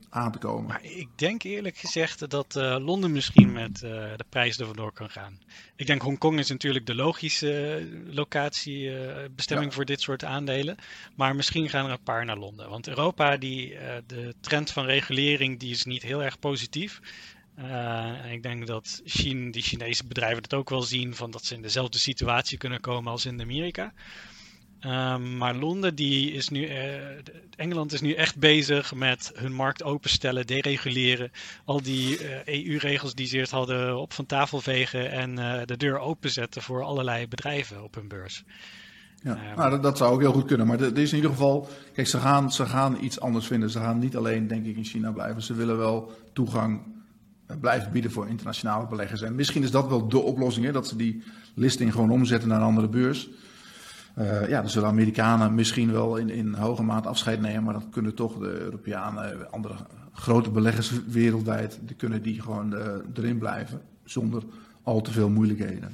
aan te komen. Maar ik denk eerlijk gezegd dat uh, Londen misschien met uh, de prijs er vandoor kan gaan. Ik denk Hongkong is natuurlijk de logische uh, locatie, uh, bestemming ja. voor dit soort aandelen. Maar misschien gaan er een paar naar Londen. Want Europa, die, uh, de trend van regulering, die is niet heel erg positief. Uh, en ik denk dat China, die Chinese bedrijven het ook wel zien, van dat ze in dezelfde situatie kunnen komen als in Amerika. Um, maar Londen, die is nu, uh, Engeland is nu echt bezig met hun markt openstellen, dereguleren. Al die uh, E U-regels die ze eerst hadden op van tafel vegen en uh, de deur openzetten voor allerlei bedrijven op hun beurs. Ja, um, nou, dat, dat zou ook heel goed kunnen. Maar er is in ieder geval, kijk, ze gaan, ze gaan iets anders vinden. Ze gaan niet alleen, denk ik, in China blijven. Ze willen wel toegang blijven bieden voor internationale beleggers. En misschien is dat wel de oplossing, hè, dat ze die listing gewoon omzetten naar een andere beurs. Uh, ja, dan zullen Amerikanen misschien wel in, in hoge mate afscheid nemen, maar dan kunnen toch de Europeanen, andere grote beleggers wereldwijd, die kunnen die gewoon uh, erin blijven, zonder al te veel moeilijkheden.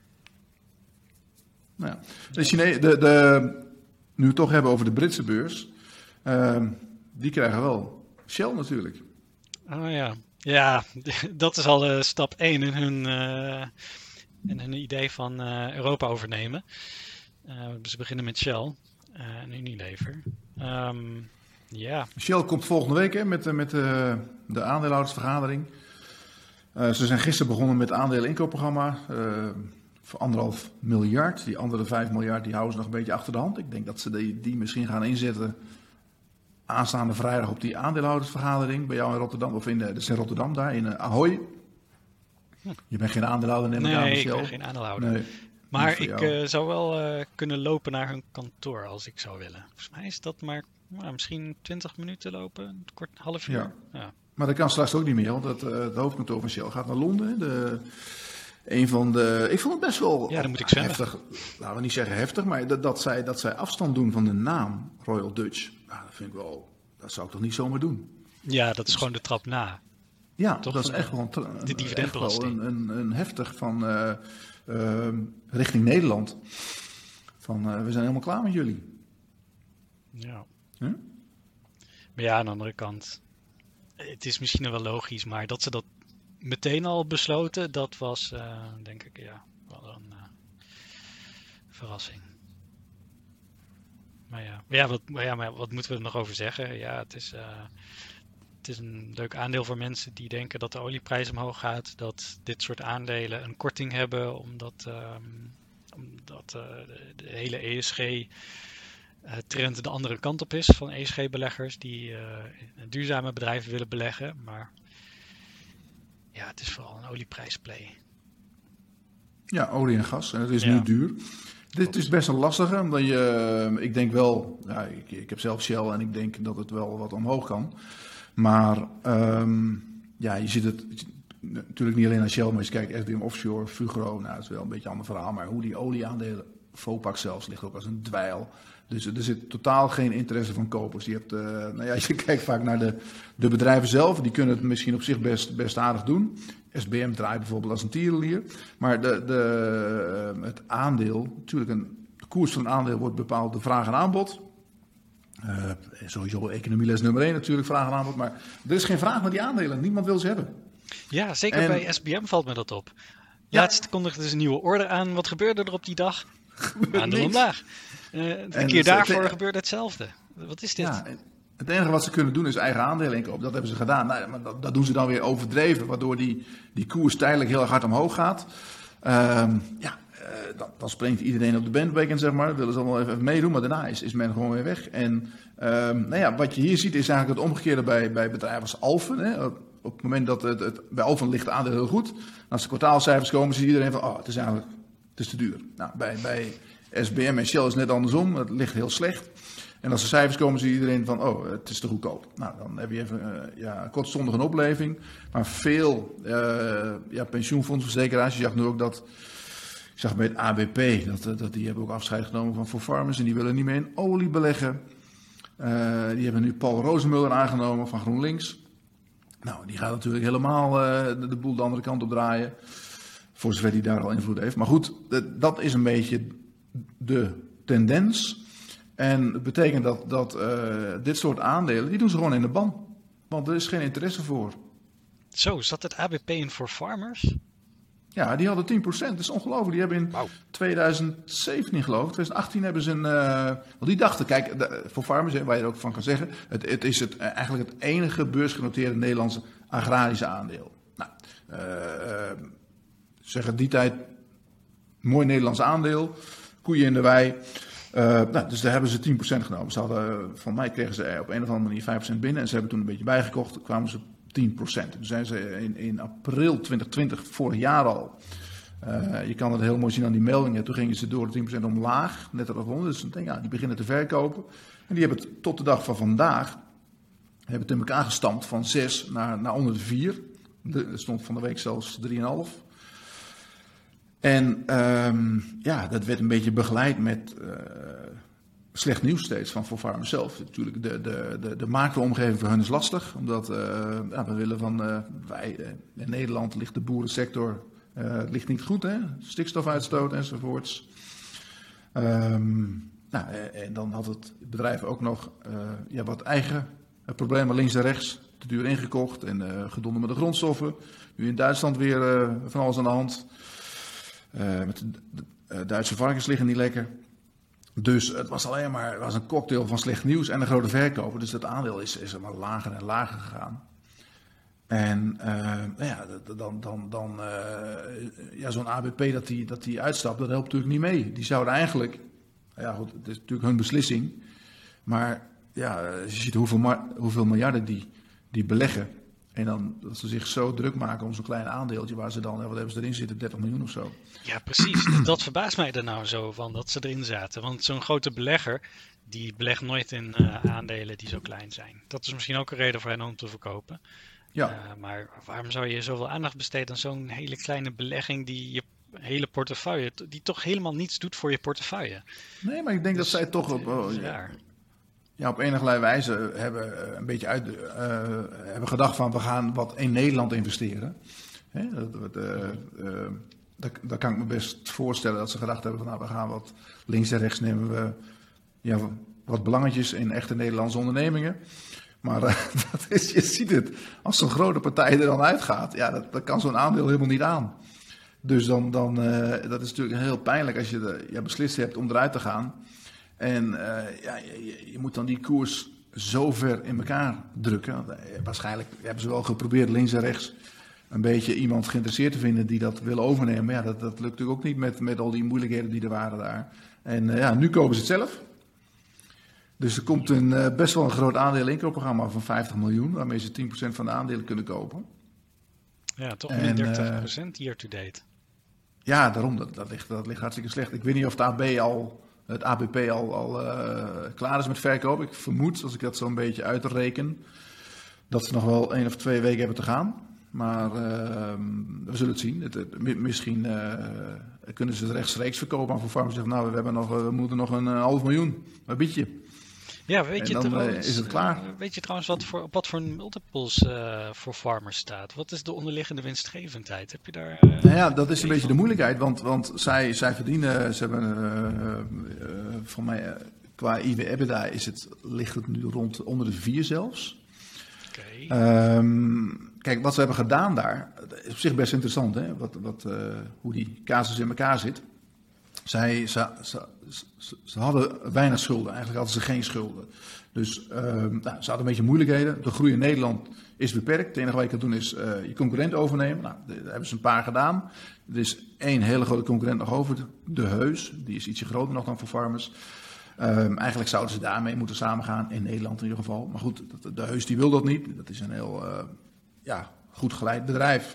Nou ja, de Chine- de, de, nu we het toch hebben over de Britse beurs, uh, die krijgen wel Shell natuurlijk. Oh ja, ja, dat is al uh, stap één in hun, uh, in hun idee van uh, Europa overnemen. Uh, ze beginnen met Shell uh, en Unilever. Um, yeah. Shell komt volgende week hè, met, met uh, de aandeelhoudersvergadering. Uh, ze zijn gisteren begonnen met het aandeleninkoopprogramma uh, voor anderhalf miljard. Die andere vijf miljard die houden ze nog een beetje achter de hand. Ik denk dat ze die, die misschien gaan inzetten aanstaande vrijdag op die aandeelhoudersvergadering bij jou in Rotterdam. Of in, de, dus in Rotterdam, daar in uh, Ahoy. Je bent geen aandeelhouder, neem ik aan, Nee, Shell. ik ben geen aandeelhouder. Nee. Maar ik uh, zou wel uh, kunnen lopen naar hun kantoor als ik zou willen. Volgens mij is dat maar nou, misschien twintig minuten lopen, een kort half uur. Ja. Ja. Maar dat kan straks ook niet meer, want het, uh, het hoofdkantoor van Shell gaat naar Londen. De, een van de, ik vond het best wel ja, dan moet ik heftig. Laten we niet zeggen heftig, maar dat, dat, zij, dat zij afstand doen van de naam Royal Dutch. Nou, dat vind ik wel, dat zou ik toch niet zomaar doen. Ja, dat is dus, gewoon de trap na. Ja, toch dat is echt gewoon de dividendbelasting. Een, een, een heftig van uh, uh, richting Nederland. Van uh, we zijn helemaal klaar met jullie. Ja. Huh? Maar ja, aan de andere kant, het is misschien wel logisch, maar dat ze dat meteen al besloten, dat was uh, denk ik ja, wel een uh, verrassing. Maar ja, ja, wat, maar ja, maar wat moeten we er nog over zeggen? Ja, het is... Uh, Het is een leuk aandeel voor mensen die denken dat de olieprijs omhoog gaat. Dat dit soort aandelen een korting hebben. Omdat, um, omdat uh, de, de hele E S G-trend uh, de andere kant op is van E S G-beleggers. Die uh, in duurzame bedrijven willen beleggen. Maar ja, het is vooral een olieprijsplay. Ja, olie en gas. En het is ja. nu duur. Dit is best een lastige. Omdat je, ik denk wel, ja, ik, ik heb zelf Shell en ik denk dat het wel wat omhoog kan. Maar um, ja, je ziet het natuurlijk niet alleen aan Shell, maar als je kijkt S B M Offshore, Fugro, nou dat is wel een beetje een ander verhaal. Maar hoe die olieaandelen, Vopak zelfs, ligt ook als een dweil. Dus er zit totaal geen interesse van kopers. Je, hebt, uh, nou ja, je kijkt vaak naar de, de bedrijven zelf, die kunnen het misschien op zich best, best aardig doen. S B M draait bijvoorbeeld als een tierenlier. Maar de, de, uh, het aandeel, natuurlijk een, de koers van een aandeel wordt bepaald door vraag en aanbod. Uh, sowieso economieles nummer één natuurlijk, vraag en aanbod. Maar er is geen vraag naar die aandelen. Niemand wil ze hebben. Ja, zeker en, bij S B M valt me dat op. Ja. Laatst kondigde ze een nieuwe order aan. Wat gebeurde er op die dag? Aandeel omlaag. Uh, een keer daarvoor het, gebeurde hetzelfde. Wat is dit? Ja, het enige wat ze kunnen doen is eigen aandelen inkopen. Dat hebben ze gedaan. Nou, maar dat, dat doen ze dan weer overdreven. Waardoor die, die koers tijdelijk heel erg hard omhoog gaat. Um, ja. Uh, dan, dan springt iedereen op de bandwagon, zeg maar. Dat willen ze allemaal even, even meedoen, maar daarna is, is men gewoon weer weg. En um, nou ja, wat je hier ziet is eigenlijk het omgekeerde bij, bij bedrijven als Alfen. Hè. Op, op het moment dat het, het bij Alfen ligt de aandeel heel goed. En als de kwartaalcijfers komen, ziet iedereen van, oh, het is eigenlijk het is te duur. Nou, bij, bij S B M en Shell is het net andersom. Het ligt heel slecht. En als de cijfers komen, ziet iedereen van, oh, het is te goedkoop. Nou, dan heb je even uh, ja, kortstondig een opleving. Maar veel uh, ja, pensioenfondsverzekeraars, je zag nu ook dat... Ik zag bij het A B P, dat, dat die hebben ook afscheid genomen van ForFarmers en die willen niet meer in olie beleggen. Uh, die hebben nu Paul Rozenmuller aangenomen van GroenLinks. Nou, die gaat natuurlijk helemaal uh, de, de boel de andere kant op draaien. Voor zover die daar al invloed heeft. Maar goed, de, dat is een beetje de tendens. En het betekent dat, dat uh, dit soort aandelen, die doen ze gewoon in de ban. Want er is geen interesse voor. Zo, zat het A B P in voor farmers? Ja, die hadden tien procent. Dat is ongelooflijk. Die hebben in Wauw. twintig zeventien geloof ik, twintig achttien hebben ze een... Uh, want die dachten, kijk, de, voor farmers, hè, waar je er ook van kan zeggen... het, het is het, eigenlijk het enige beursgenoteerde Nederlandse agrarische aandeel. Nou, uh, uh, zeggen die tijd, mooi Nederlands aandeel, koeien in de wei... Uh, nou, dus daar hebben ze tien procent genomen. Ze hadden, van mij kregen ze op een of andere manier vijf procent binnen... en ze hebben toen een beetje bijgekocht, kwamen ze tien procent. Toen zijn ze in, in april twintig twintig, vorig jaar al... Uh, je kan het heel mooi zien aan die meldingen. Toen gingen ze door de tien procent omlaag, net als onder. Dus dan denk ik, ja, die beginnen te verkopen. En die hebben het tot de dag van vandaag... hebben het in elkaar gestampt van zes naar, naar onder de vier. Er stond van de week zelfs drie komma vijf. En um, ja, dat werd een beetje begeleid met uh, slecht nieuws steeds van voor farmers zelf. Natuurlijk, de, de, de, de macro-omgeving voor hen is lastig. Omdat uh, ja, we willen van, uh, wij, uh, in Nederland ligt de boerensector uh, ligt niet goed, hè? Stikstofuitstoot enzovoorts. Um, nou, en dan had het bedrijf ook nog uh, ja, wat eigen problemen links en rechts. Te duur ingekocht en uh, gedonder met de grondstoffen. Nu in Duitsland weer uh, van alles aan de hand. Uh, met de, de, de Duitse varkens liggen niet lekker. Dus het was alleen maar het was een cocktail van slecht nieuws en een grote verkoper. Dus dat aandeel is, is er maar lager en lager gegaan. En uh, nou ja, dan, dan, dan uh, ja, zo'n A B P dat die, dat die uitstapt, dat helpt natuurlijk niet mee. Die zouden eigenlijk, ja goed, het is natuurlijk hun beslissing. Maar ja, je ziet hoeveel, mar- hoeveel miljarden die, die beleggen. En dan dat ze zich zo druk maken om zo'n klein aandeeltje waar ze dan, wat hebben ze erin zitten, dertig miljoen of zo. Ja, precies. Dat verbaast mij er nou zo van, dat ze erin zaten. Want zo'n grote belegger, die belegt nooit in uh, aandelen die zo klein zijn. Dat is misschien ook een reden voor hen om te verkopen. Ja. Uh, maar waarom zou je zoveel aandacht besteden aan zo'n hele kleine belegging die je hele portefeuille, die toch helemaal niets doet voor je portefeuille? Nee, maar ik denk dus dat zij toch op... Oh, ja. Ja, op enige wijze hebben een beetje uit, uh, hebben gedacht van we gaan wat in Nederland investeren. Hè, dat, dat, uh, uh, dat, dat kan ik me best voorstellen dat ze gedacht hebben van nou we gaan wat links en rechts nemen we ja, wat belangetjes in echte Nederlandse ondernemingen. Maar uh, dat is, je ziet het, als zo'n grote partij er dan uitgaat, ja, dat, dat kan zo'n aandeel helemaal niet aan. Dus dan, dan uh, dat is natuurlijk heel pijnlijk als je de, ja, beslist hebt om eruit te gaan. En uh, ja, je, je moet dan die koers zo ver in elkaar drukken. Waarschijnlijk hebben ze wel geprobeerd links en rechts een beetje iemand geïnteresseerd te vinden die dat wil overnemen. Maar ja, dat, dat lukt natuurlijk ook niet met, met al die moeilijkheden die er waren daar. En uh, ja, nu kopen ze het zelf. Dus er komt een, uh, best wel een groot aandeel inkoopprogramma van vijftig miljoen, waarmee ze tien procent van de aandelen kunnen kopen. Ja, toch min dertig procent uh, year to date. Ja, daarom, dat, dat, ligt, dat ligt hartstikke slecht. Ik weet niet of het A B al... Het A B P al, al uh, klaar is met verkoop. Ik vermoed, als ik dat zo'n beetje uitreken, dat ze nog wel één of twee weken hebben te gaan. Maar uh, we zullen het zien. Het, het, misschien uh, kunnen ze het rechtstreeks verkopen aan voor farmers. Zeggen, nou, we, hebben nog, we moeten nog een uh, half miljoen. Wat bied je? Ja, weet je, en dan trouwens, uh, is het klaar. Weet je trouwens wat voor, op wat voor multiples uh, voor farmers staat? Wat is de onderliggende winstgevendheid? Heb je daar... Uh, nou ja, dat is een beetje de moeilijkheid. Want, want zij, zij verdienen, ze hebben uh, uh, voor mij uh, qua I W EBITDA is het, ligt het nu rond onder de vier zelfs. Okay. Um, kijk, wat ze hebben gedaan daar, is op zich best interessant, hè? Wat, wat, uh, hoe die casus in elkaar zit. Zij, ze, ze, ze, ze hadden weinig schulden, eigenlijk hadden ze geen schulden. Dus uh, nou, ze hadden een beetje moeilijkheden. De groei in Nederland is beperkt. Het enige wat je kan doen is uh, je concurrent overnemen. Nou, daar hebben ze een paar gedaan. Er is één hele grote concurrent nog over, de Heus. Die is ietsje groter nog dan voor farmers. Um, eigenlijk zouden ze daarmee moeten samengaan, in Nederland in ieder geval. Maar goed, de, de Heus die wil dat niet. Dat is een heel uh, ja, goed geleid bedrijf.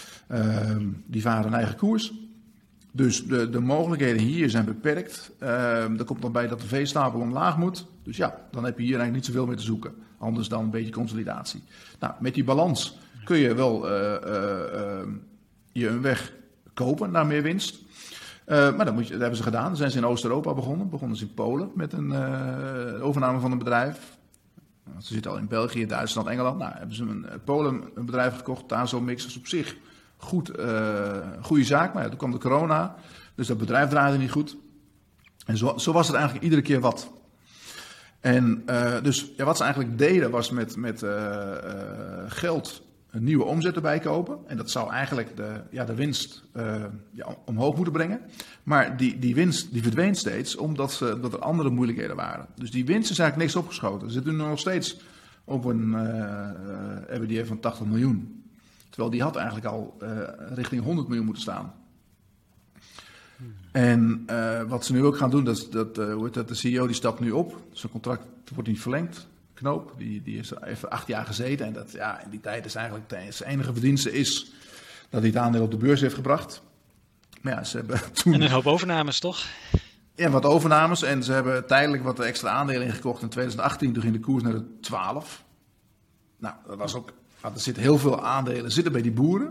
Um, die varen een eigen koers. Dus de, de mogelijkheden hier zijn beperkt. Uh, er komt nog bij dat de veestapel omlaag moet. Dus ja, dan heb je hier eigenlijk niet zoveel meer te zoeken. Anders dan een beetje consolidatie. Nou, met die balans kun je wel uh, uh, uh, je een weg kopen naar meer winst. Uh, maar dat, moet je, dat hebben ze gedaan. Dan zijn ze in Oost-Europa begonnen. Begonnen ze in Polen met een uh, overname van een bedrijf. Ze zitten al in België, Duitsland, Engeland. Nou, hebben ze in Polen een bedrijf gekocht. Tazo-Mix is op zich goed, uh, goede zaak. Maar ja, toen kwam de corona. Dus dat bedrijf draaide niet goed. En zo, zo was het eigenlijk iedere keer wat. En uh, dus ja, wat ze eigenlijk deden was met, met uh, uh, geld een nieuwe omzet erbij kopen. En dat zou eigenlijk de, ja, de winst uh, ja, omhoog moeten brengen. Maar die, die winst die verdween steeds omdat, ze, dat er andere moeilijkheden waren. Dus die winst is eigenlijk niks opgeschoten. Ze zitten nu nog steeds op een uh, uh, E B D A van tachtig miljoen. Terwijl die had eigenlijk al uh, richting honderd miljoen moeten staan. Hmm. En uh, wat ze nu ook gaan doen, dat, dat, uh, hoe heet dat, de C E O die stapt nu op. Zijn contract wordt niet verlengd. Knoop, die, die is even acht jaar gezeten. En dat, ja, in die tijd is eigenlijk zijn enige verdienste is dat hij het aandeel op de beurs heeft gebracht. Maar ja, ze hebben toen... En een hoop overnames, toch? Ja, wat overnames. En ze hebben tijdelijk wat extra aandelen ingekocht in twintig achttien. Toen ging de koers naar de twaalf. Nou, dat was ook... Er zitten heel veel aandelen zitten bij die boeren.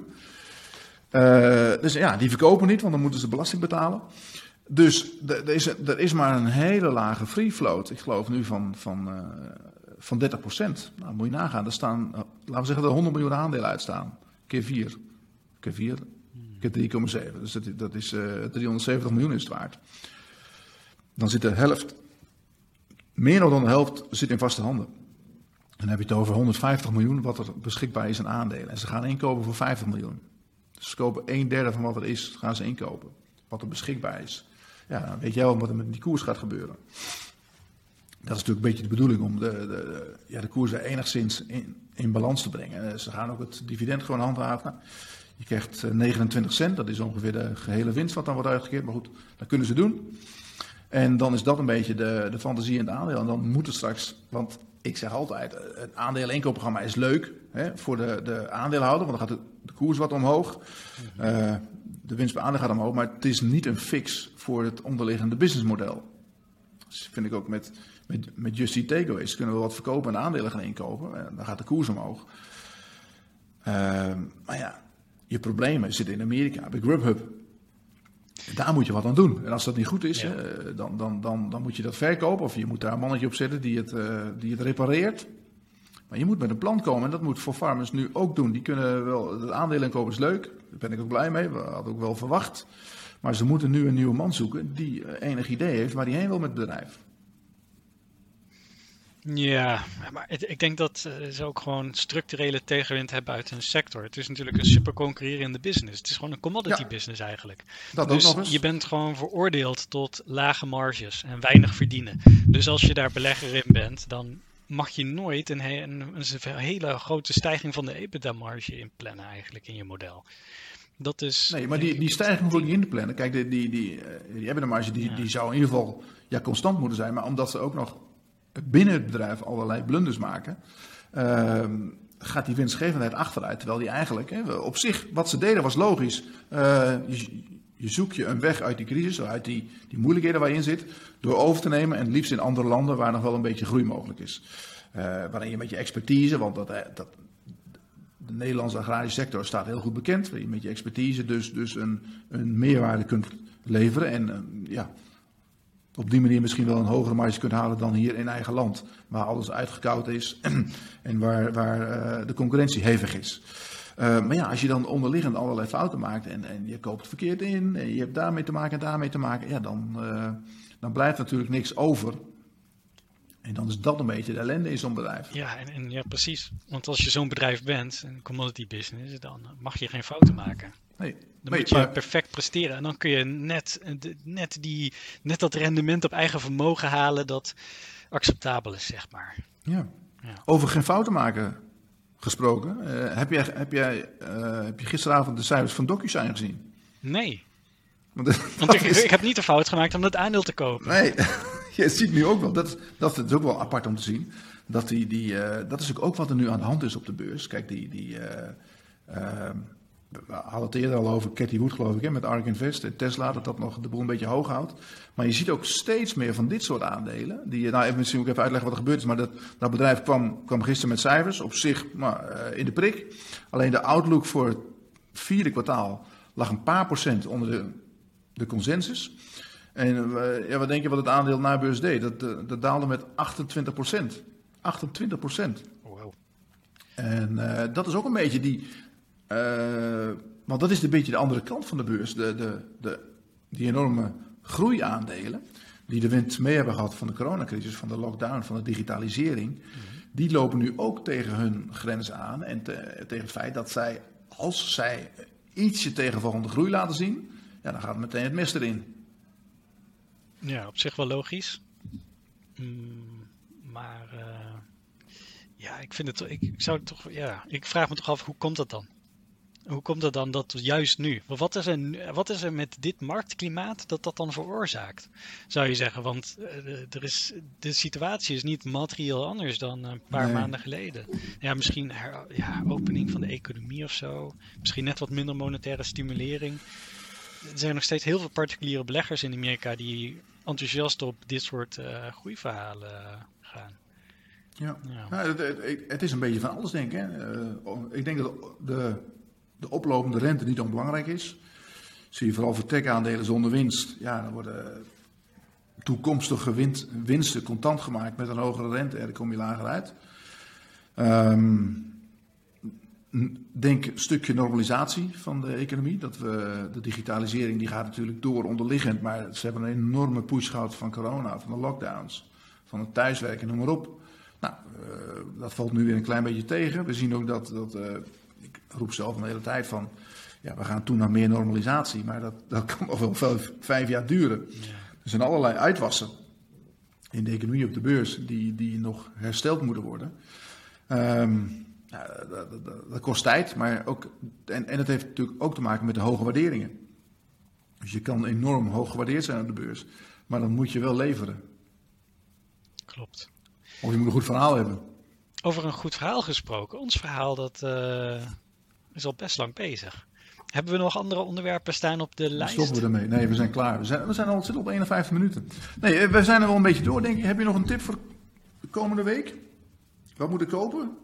Uh, dus ja, die verkopen niet, want dan moeten ze belasting betalen. Dus er is, er is maar een hele lage free float. Ik geloof nu van, van, uh, van dertig procent. Nou, moet je nagaan. Er staan, uh, laten we zeggen, er honderd miljoen aandelen uitstaan. Keer vier. Keer vier. Keer drie komma zeven. Dus dat, dat is uh, driehonderdzeventig miljoen is het waard. Dan zit de helft, meer dan de helft, zit in vaste handen. Dan heb je het over honderdvijftig miljoen wat er beschikbaar is aan aandelen. En ze gaan inkopen voor vijftig miljoen. Dus ze kopen een derde van wat er is, gaan ze inkopen. Wat er beschikbaar is. Ja, dan weet jij wel wat er met die koers gaat gebeuren. Dat is natuurlijk een beetje de bedoeling om de, de, de, ja, de koers weer enigszins in, in balans te brengen. Ze gaan ook het dividend gewoon handhaven. Je krijgt negenentwintig cent, dat is ongeveer de gehele winst wat dan wordt uitgekeerd. Maar goed, dat kunnen ze doen. En dan is dat een beetje de, de fantasie en het aandeel. En dan moet het straks, want ik zeg altijd, het aandeel-inkoopprogramma is leuk hè, voor de, de aandeelhouder. Want dan gaat de, de koers wat omhoog. Uh, de winst per aandeel gaat omhoog. Maar het is niet een fix voor het onderliggende businessmodel. Dat vind ik ook met, met, met Just Eat Takeaways. Kunnen we wat verkopen en aandelen gaan inkopen. Dan gaat de koers omhoog. Uh, maar ja, je problemen zitten in Amerika bij Grubhub. Daar moet je wat aan doen. En als dat niet goed is, ja. uh, dan, dan, dan, dan moet je dat verkopen. Of je moet daar een mannetje op zetten die het, uh, die het repareert. Maar je moet met een plan komen. En dat moet voor farmers nu ook doen. Die kunnen wel, het aandeel inkopen is leuk. Daar ben ik ook blij mee. We hadden ook wel verwacht. Maar ze moeten nu een nieuwe man zoeken die enig idee heeft waar hij heen wil met het bedrijf. Ja, maar het, ik denk dat uh, ze ook gewoon structurele tegenwind hebben uit hun sector. Het is natuurlijk een super concurrerende business. Het is gewoon een commodity ja, business eigenlijk. Dat dus ook nog eens. Je bent gewoon veroordeeld tot lage marges en weinig verdienen. Dus als je daar belegger in bent, dan mag je nooit een, he- een, een hele grote stijging van de EBITDA-marge inplannen eigenlijk in je model. Dat is, nee, maar die, die stijging hoef ik niet in te plannen. Kijk, die, die, die, die EBITDA-marge die, ja. die zou in ieder geval ja, constant moeten zijn. Maar omdat ze ook nog binnen het bedrijf allerlei blunders maken, uh, gaat die winstgevendheid achteruit. Terwijl die eigenlijk, hè, op zich, wat ze deden was logisch. Uh, je, je zoekt je een weg uit die crisis, uit die, die moeilijkheden waar je in zit, door over te nemen en liefst in andere landen waar nog wel een beetje groei mogelijk is. Uh, waarin je met je expertise, want dat, dat, de Nederlandse agrarische sector staat heel goed bekend, waar je met je expertise dus, dus een, een meerwaarde kunt leveren en uh, ja, op die manier misschien wel een hogere marge kunt halen dan hier in eigen land. Waar alles uitgekoud is en, en waar, waar uh, de concurrentie hevig is. Uh, maar ja, als je dan onderliggend allerlei fouten maakt en, en je koopt verkeerd in. En je hebt daarmee te maken en daarmee te maken. Ja, dan, uh, dan blijft natuurlijk niks over. En dan is dat een beetje de ellende in zo'n bedrijf. Ja, en, en ja, precies. Want als je zo'n bedrijf bent, een commodity business, dan mag je geen fouten maken. Nee. Dan nee, moet je maar perfect presteren. En dan kun je net, net, die, net dat rendement op eigen vermogen halen dat acceptabel is, zeg maar. Ja. Ja. Over geen fouten maken gesproken. Uh, heb, jij, heb, jij, uh, heb je gisteravond de cijfers van DocuSign gezien? Nee. Want, dat, Want ik, is... ik heb niet de fout gemaakt om dat aandeel te kopen. Nee, je ziet nu ook wel, dat, dat is ook wel apart om te zien. Dat, die, die, uh, dat is ook wat er nu aan de hand is op de beurs. Kijk, die... die uh, uh, we hadden het eerder al over Cathy Wood, geloof ik, hè, met ARK Invest en Tesla, dat dat nog de boel een beetje hoog houdt. Maar je ziet ook steeds meer van dit soort aandelen. Die, nou, even, misschien moet ik even uitleggen wat er gebeurd is, maar dat, dat bedrijf kwam, kwam gisteren met cijfers, op zich nou, uh, in de prik. Alleen de outlook voor het vierde kwartaal lag een paar procent onder de, de consensus. En uh, ja, wat denk je wat het aandeel na beurs deed? Dat, uh, dat daalde met achtentwintig procent. achtentwintig procent. Oh, wow. En uh, dat is ook een beetje die... Uh, want dat is een beetje de andere kant van de beurs. De, de, de, die enorme groeiaandelen. die de wind mee hebben gehad van de coronacrisis, van de lockdown, van de digitalisering, mm-hmm. die lopen nu ook tegen hun grens aan en te, tegen het feit dat zij, als zij ietsje tegenvallende groei laten zien, ja, dan gaat meteen het mes erin. Ja, op zich wel logisch. Mm, maar uh, ja, ik vind het, ik, ik zou het toch, ja, ik vraag me toch af, hoe komt dat dan? Hoe komt het dan dat juist nu? Wat is, er, wat is er met dit marktklimaat dat dat dan veroorzaakt? Zou je zeggen, want uh, er is, de situatie is niet materieel anders dan een paar nee. maanden geleden. Ja, misschien her, ja, opening van de economie of zo. Misschien net wat minder monetaire stimulering. Er zijn nog steeds heel veel particuliere beleggers in Amerika die enthousiast op dit soort uh, groeiverhalen gaan. Ja, ja. Nou, het, het, het is een beetje van alles, denk ik. Hè. Uh, ik denk dat de... de oplopende rente niet onbelangrijk is. Zie je vooral voor tech-aandelen zonder winst. Ja, dan worden toekomstige winst, winsten contant gemaakt met een hogere rente. En dan kom je lager uit. Um, denk een stukje normalisatie van de economie. Dat we, de digitalisering die gaat natuurlijk door onderliggend. Maar ze hebben een enorme push gehad van corona, van de lockdowns, van het thuiswerken, noem maar op. Nou, uh, dat valt nu weer een klein beetje tegen. We zien ook dat... dat uh, ik roep zelf al de hele tijd van, ja, we gaan toe naar meer normalisatie, maar dat, dat kan nog wel vijf, vijf jaar duren. Ja. Er zijn allerlei uitwassen in de economie op de beurs die, die nog hersteld moeten worden. Um, ja, dat, dat, dat kost tijd, maar ook, en, en het heeft natuurlijk ook te maken met de hoge waarderingen. Dus je kan enorm hoog gewaardeerd zijn op de beurs, maar dan moet je wel leveren. Klopt. Of je moet een goed verhaal hebben. Over een goed verhaal gesproken. Ons verhaal dat uh, is al best lang bezig. Hebben we nog andere onderwerpen staan op de Dan lijst? Stoppen we ermee. Nee, we zijn klaar. We zijn, we zijn al zitten op eenenvijftig minuten. Nee, we zijn er wel een beetje door, denk ik. Heb je nog een tip voor de komende week? Wat moet ik kopen?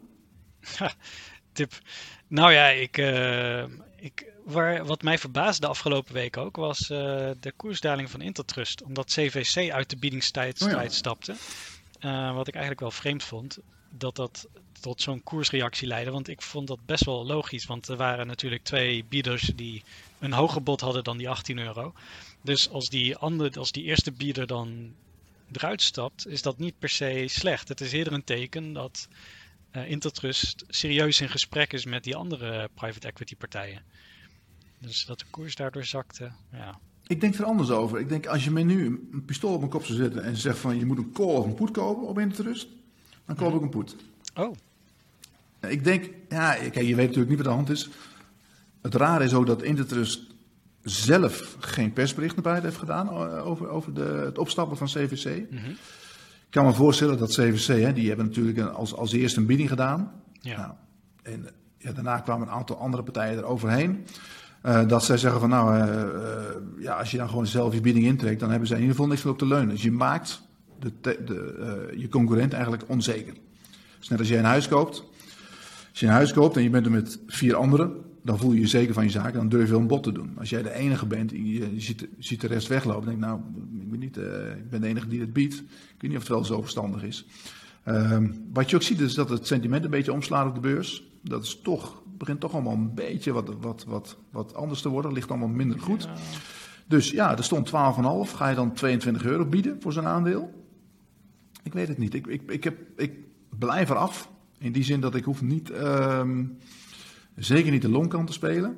Tip. Nou ja, ik, uh, ik, waar, wat mij verbaasde de afgelopen week ook was uh, de koersdaling van Intertrust. Omdat C V C uit de biedingstijd oh ja. stapte. Uh, wat ik eigenlijk wel vreemd vond. Dat dat tot zo'n koersreactie leidde. Want ik vond dat best wel logisch. Want er waren natuurlijk twee bieders die een hoger bod hadden dan die achttien euro. Dus als die, andere, als die eerste bieder dan eruit stapt, is dat niet per se slecht. Het is eerder een teken dat uh, Intertrust serieus in gesprek is met die andere private equity partijen. Dus dat de koers daardoor zakte, ja. Ik denk er anders over. Ik denk als je me nu een pistool op mijn kop zou zetten en zegt van je moet een call of een put kopen op Intertrust, dan koop ik een put. Oh. Ik denk, ja, kijk, je weet natuurlijk niet wat de hand is. Het rare is ook dat Intertrust zelf geen persbericht naar buiten heeft gedaan over, over de, het opstappen van C V C. Mm-hmm. Ik kan me voorstellen dat C V C, hè, die hebben natuurlijk een, als, als eerste een bieding gedaan. Ja. Nou, en ja, daarna kwamen een aantal andere partijen eroverheen. Uh, dat zij zeggen van nou, uh, uh, ja, als je dan gewoon zelf je bieding intrekt, dan hebben zij in ieder geval niks meer op te leunen. Dus je maakt de, de, de, uh, je concurrent eigenlijk onzeker. Dus net als jij een huis koopt. Als je een huis koopt en je bent er met vier anderen, dan voel je je zeker van je zaak en dan durf je wel een bod te doen. Als jij de enige bent en je, je, ziet, je ziet de rest weglopen, dan denk je nou, ik ben, niet, uh, ik ben de enige die het biedt. Ik weet niet of het wel zo verstandig is. Uh, wat je ook ziet is dat het sentiment een beetje omslaat op de beurs. Dat is toch, begint toch allemaal een beetje wat, wat, wat, wat anders te worden. Het ligt allemaal minder goed. Ja. Dus ja, er stond twaalf komma vijf. Ga je dan tweeëntwintig euro bieden voor zo'n aandeel? Ik weet het niet. Ik, ik, ik, heb, ik blijf eraf. In die zin dat ik hoef niet, um, zeker niet de longkant te spelen.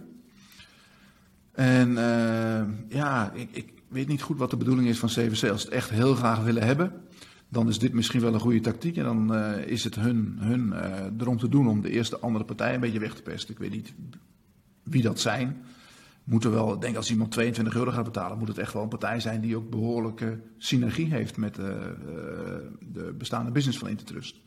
En uh, ja, ik, ik weet niet goed wat de bedoeling is van C V C. Als ze het echt heel graag willen hebben, dan is dit misschien wel een goede tactiek. En dan uh, is het hun, hun uh, erom te doen om de eerste andere partij een beetje weg te pesten. Ik weet niet wie dat zijn. Moet er wel, ik denk als iemand tweeëntwintig euro gaat betalen, moet het echt wel een partij zijn die ook behoorlijke synergie heeft met uh, uh, de bestaande business van Intertrust.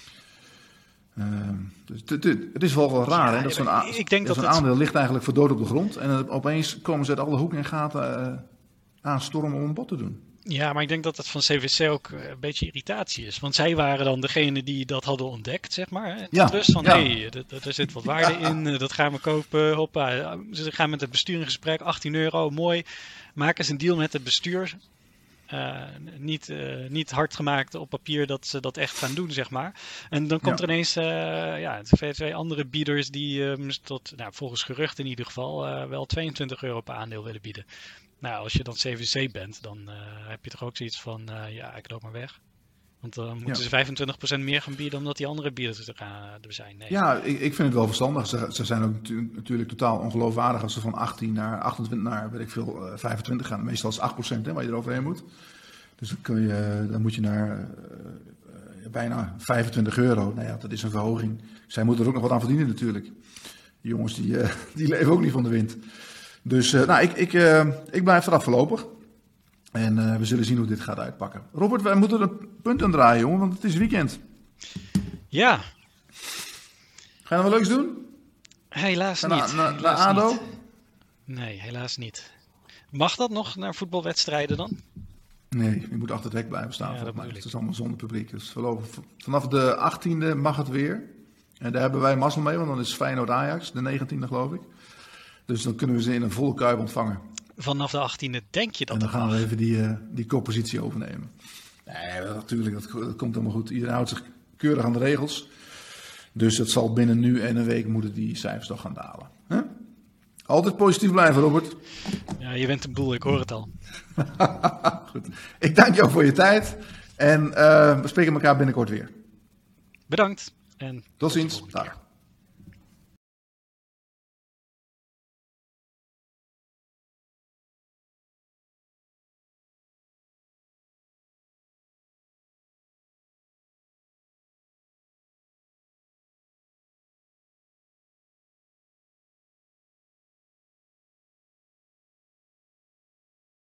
Uh, dus het, het is wel wel raar, ja, hè? Dat zo'n, a- ik denk dat zo'n het... aandeel ligt eigenlijk voor dood op de grond. En uh, opeens komen ze uit alle hoeken en gaten uh, aanstormen om een bod te doen. Ja, maar ik denk dat het van C V C ook een beetje irritatie is. Want zij waren dan degene die dat hadden ontdekt, zeg maar. Hè? Ja, dus van, ja. hé, hey, er zit wat waarde ja. in, dat gaan we kopen. Hoppa. Ze gaan met het bestuur in gesprek, achttien euro, mooi. Maken eens een deal met het bestuur. Uh, niet, uh, niet hard gemaakt op papier dat ze dat echt gaan doen, zeg maar. En dan komt ja. er ineens uh, ja, twee andere bieders die uh, tot, nou, volgens geruchten in ieder geval uh, wel tweeëntwintig euro per aandeel willen bieden. Nou, als je dan C V C bent, dan uh, heb je toch ook zoiets van, uh, ja, ik loop maar weg. Want dan uh, moeten ja. ze vijfentwintig procent meer gaan bieden omdat die andere bieders er, uh, er zijn. Nee. Ja, ik, ik vind het wel verstandig. Ze, ze zijn ook natu- natuurlijk totaal ongeloofwaardig als ze van achttien naar achtentwintig naar, weet ik veel, uh, vijfentwintig gaan. Meestal is het acht procent hè, waar je eroverheen moet. Dus dan, kun je, dan moet je naar uh, uh, bijna vijfentwintig euro. Nou ja, dat is een verhoging. Zij moeten er ook nog wat aan verdienen natuurlijk. Die jongens die, uh, die leven ook niet van de wind. Dus uh, nou, ik, ik, uh, ik blijf eraf voorlopig. En uh, we zullen zien hoe dit gaat uitpakken. Robert, wij moeten er punten draaien, jongen, want het is weekend. Ja. Ga je nog wat leuks doen? Helaas na, niet. Naar helaas A D O? Niet. Nee, helaas niet. Mag dat nog naar voetbalwedstrijden dan? Nee, je moet achter het hek blijven staan. Ja, dat mij. Het is allemaal zonder publiek. Dus vanaf de achttiende mag het weer. En daar hebben wij mazzel mee, want dan is Feyenoord Ajax, de negentiende geloof ik. Dus dan kunnen we ze in een volle kuip ontvangen. Vanaf de achttiende denk je dat? En dan dat gaan mag. we even die, uh, die koppositie overnemen. Nee, natuurlijk, dat, dat komt helemaal goed. Iedereen houdt zich keurig aan de regels. Dus het zal binnen nu en een week moeten die cijfers toch gaan dalen. Huh? Altijd positief blijven, Robert. Ja, je bent een boel, ik hoor het al. Goed. Ik dank jou voor je tijd. En uh, we spreken elkaar binnenkort weer. Bedankt. En tot ziens. Dag.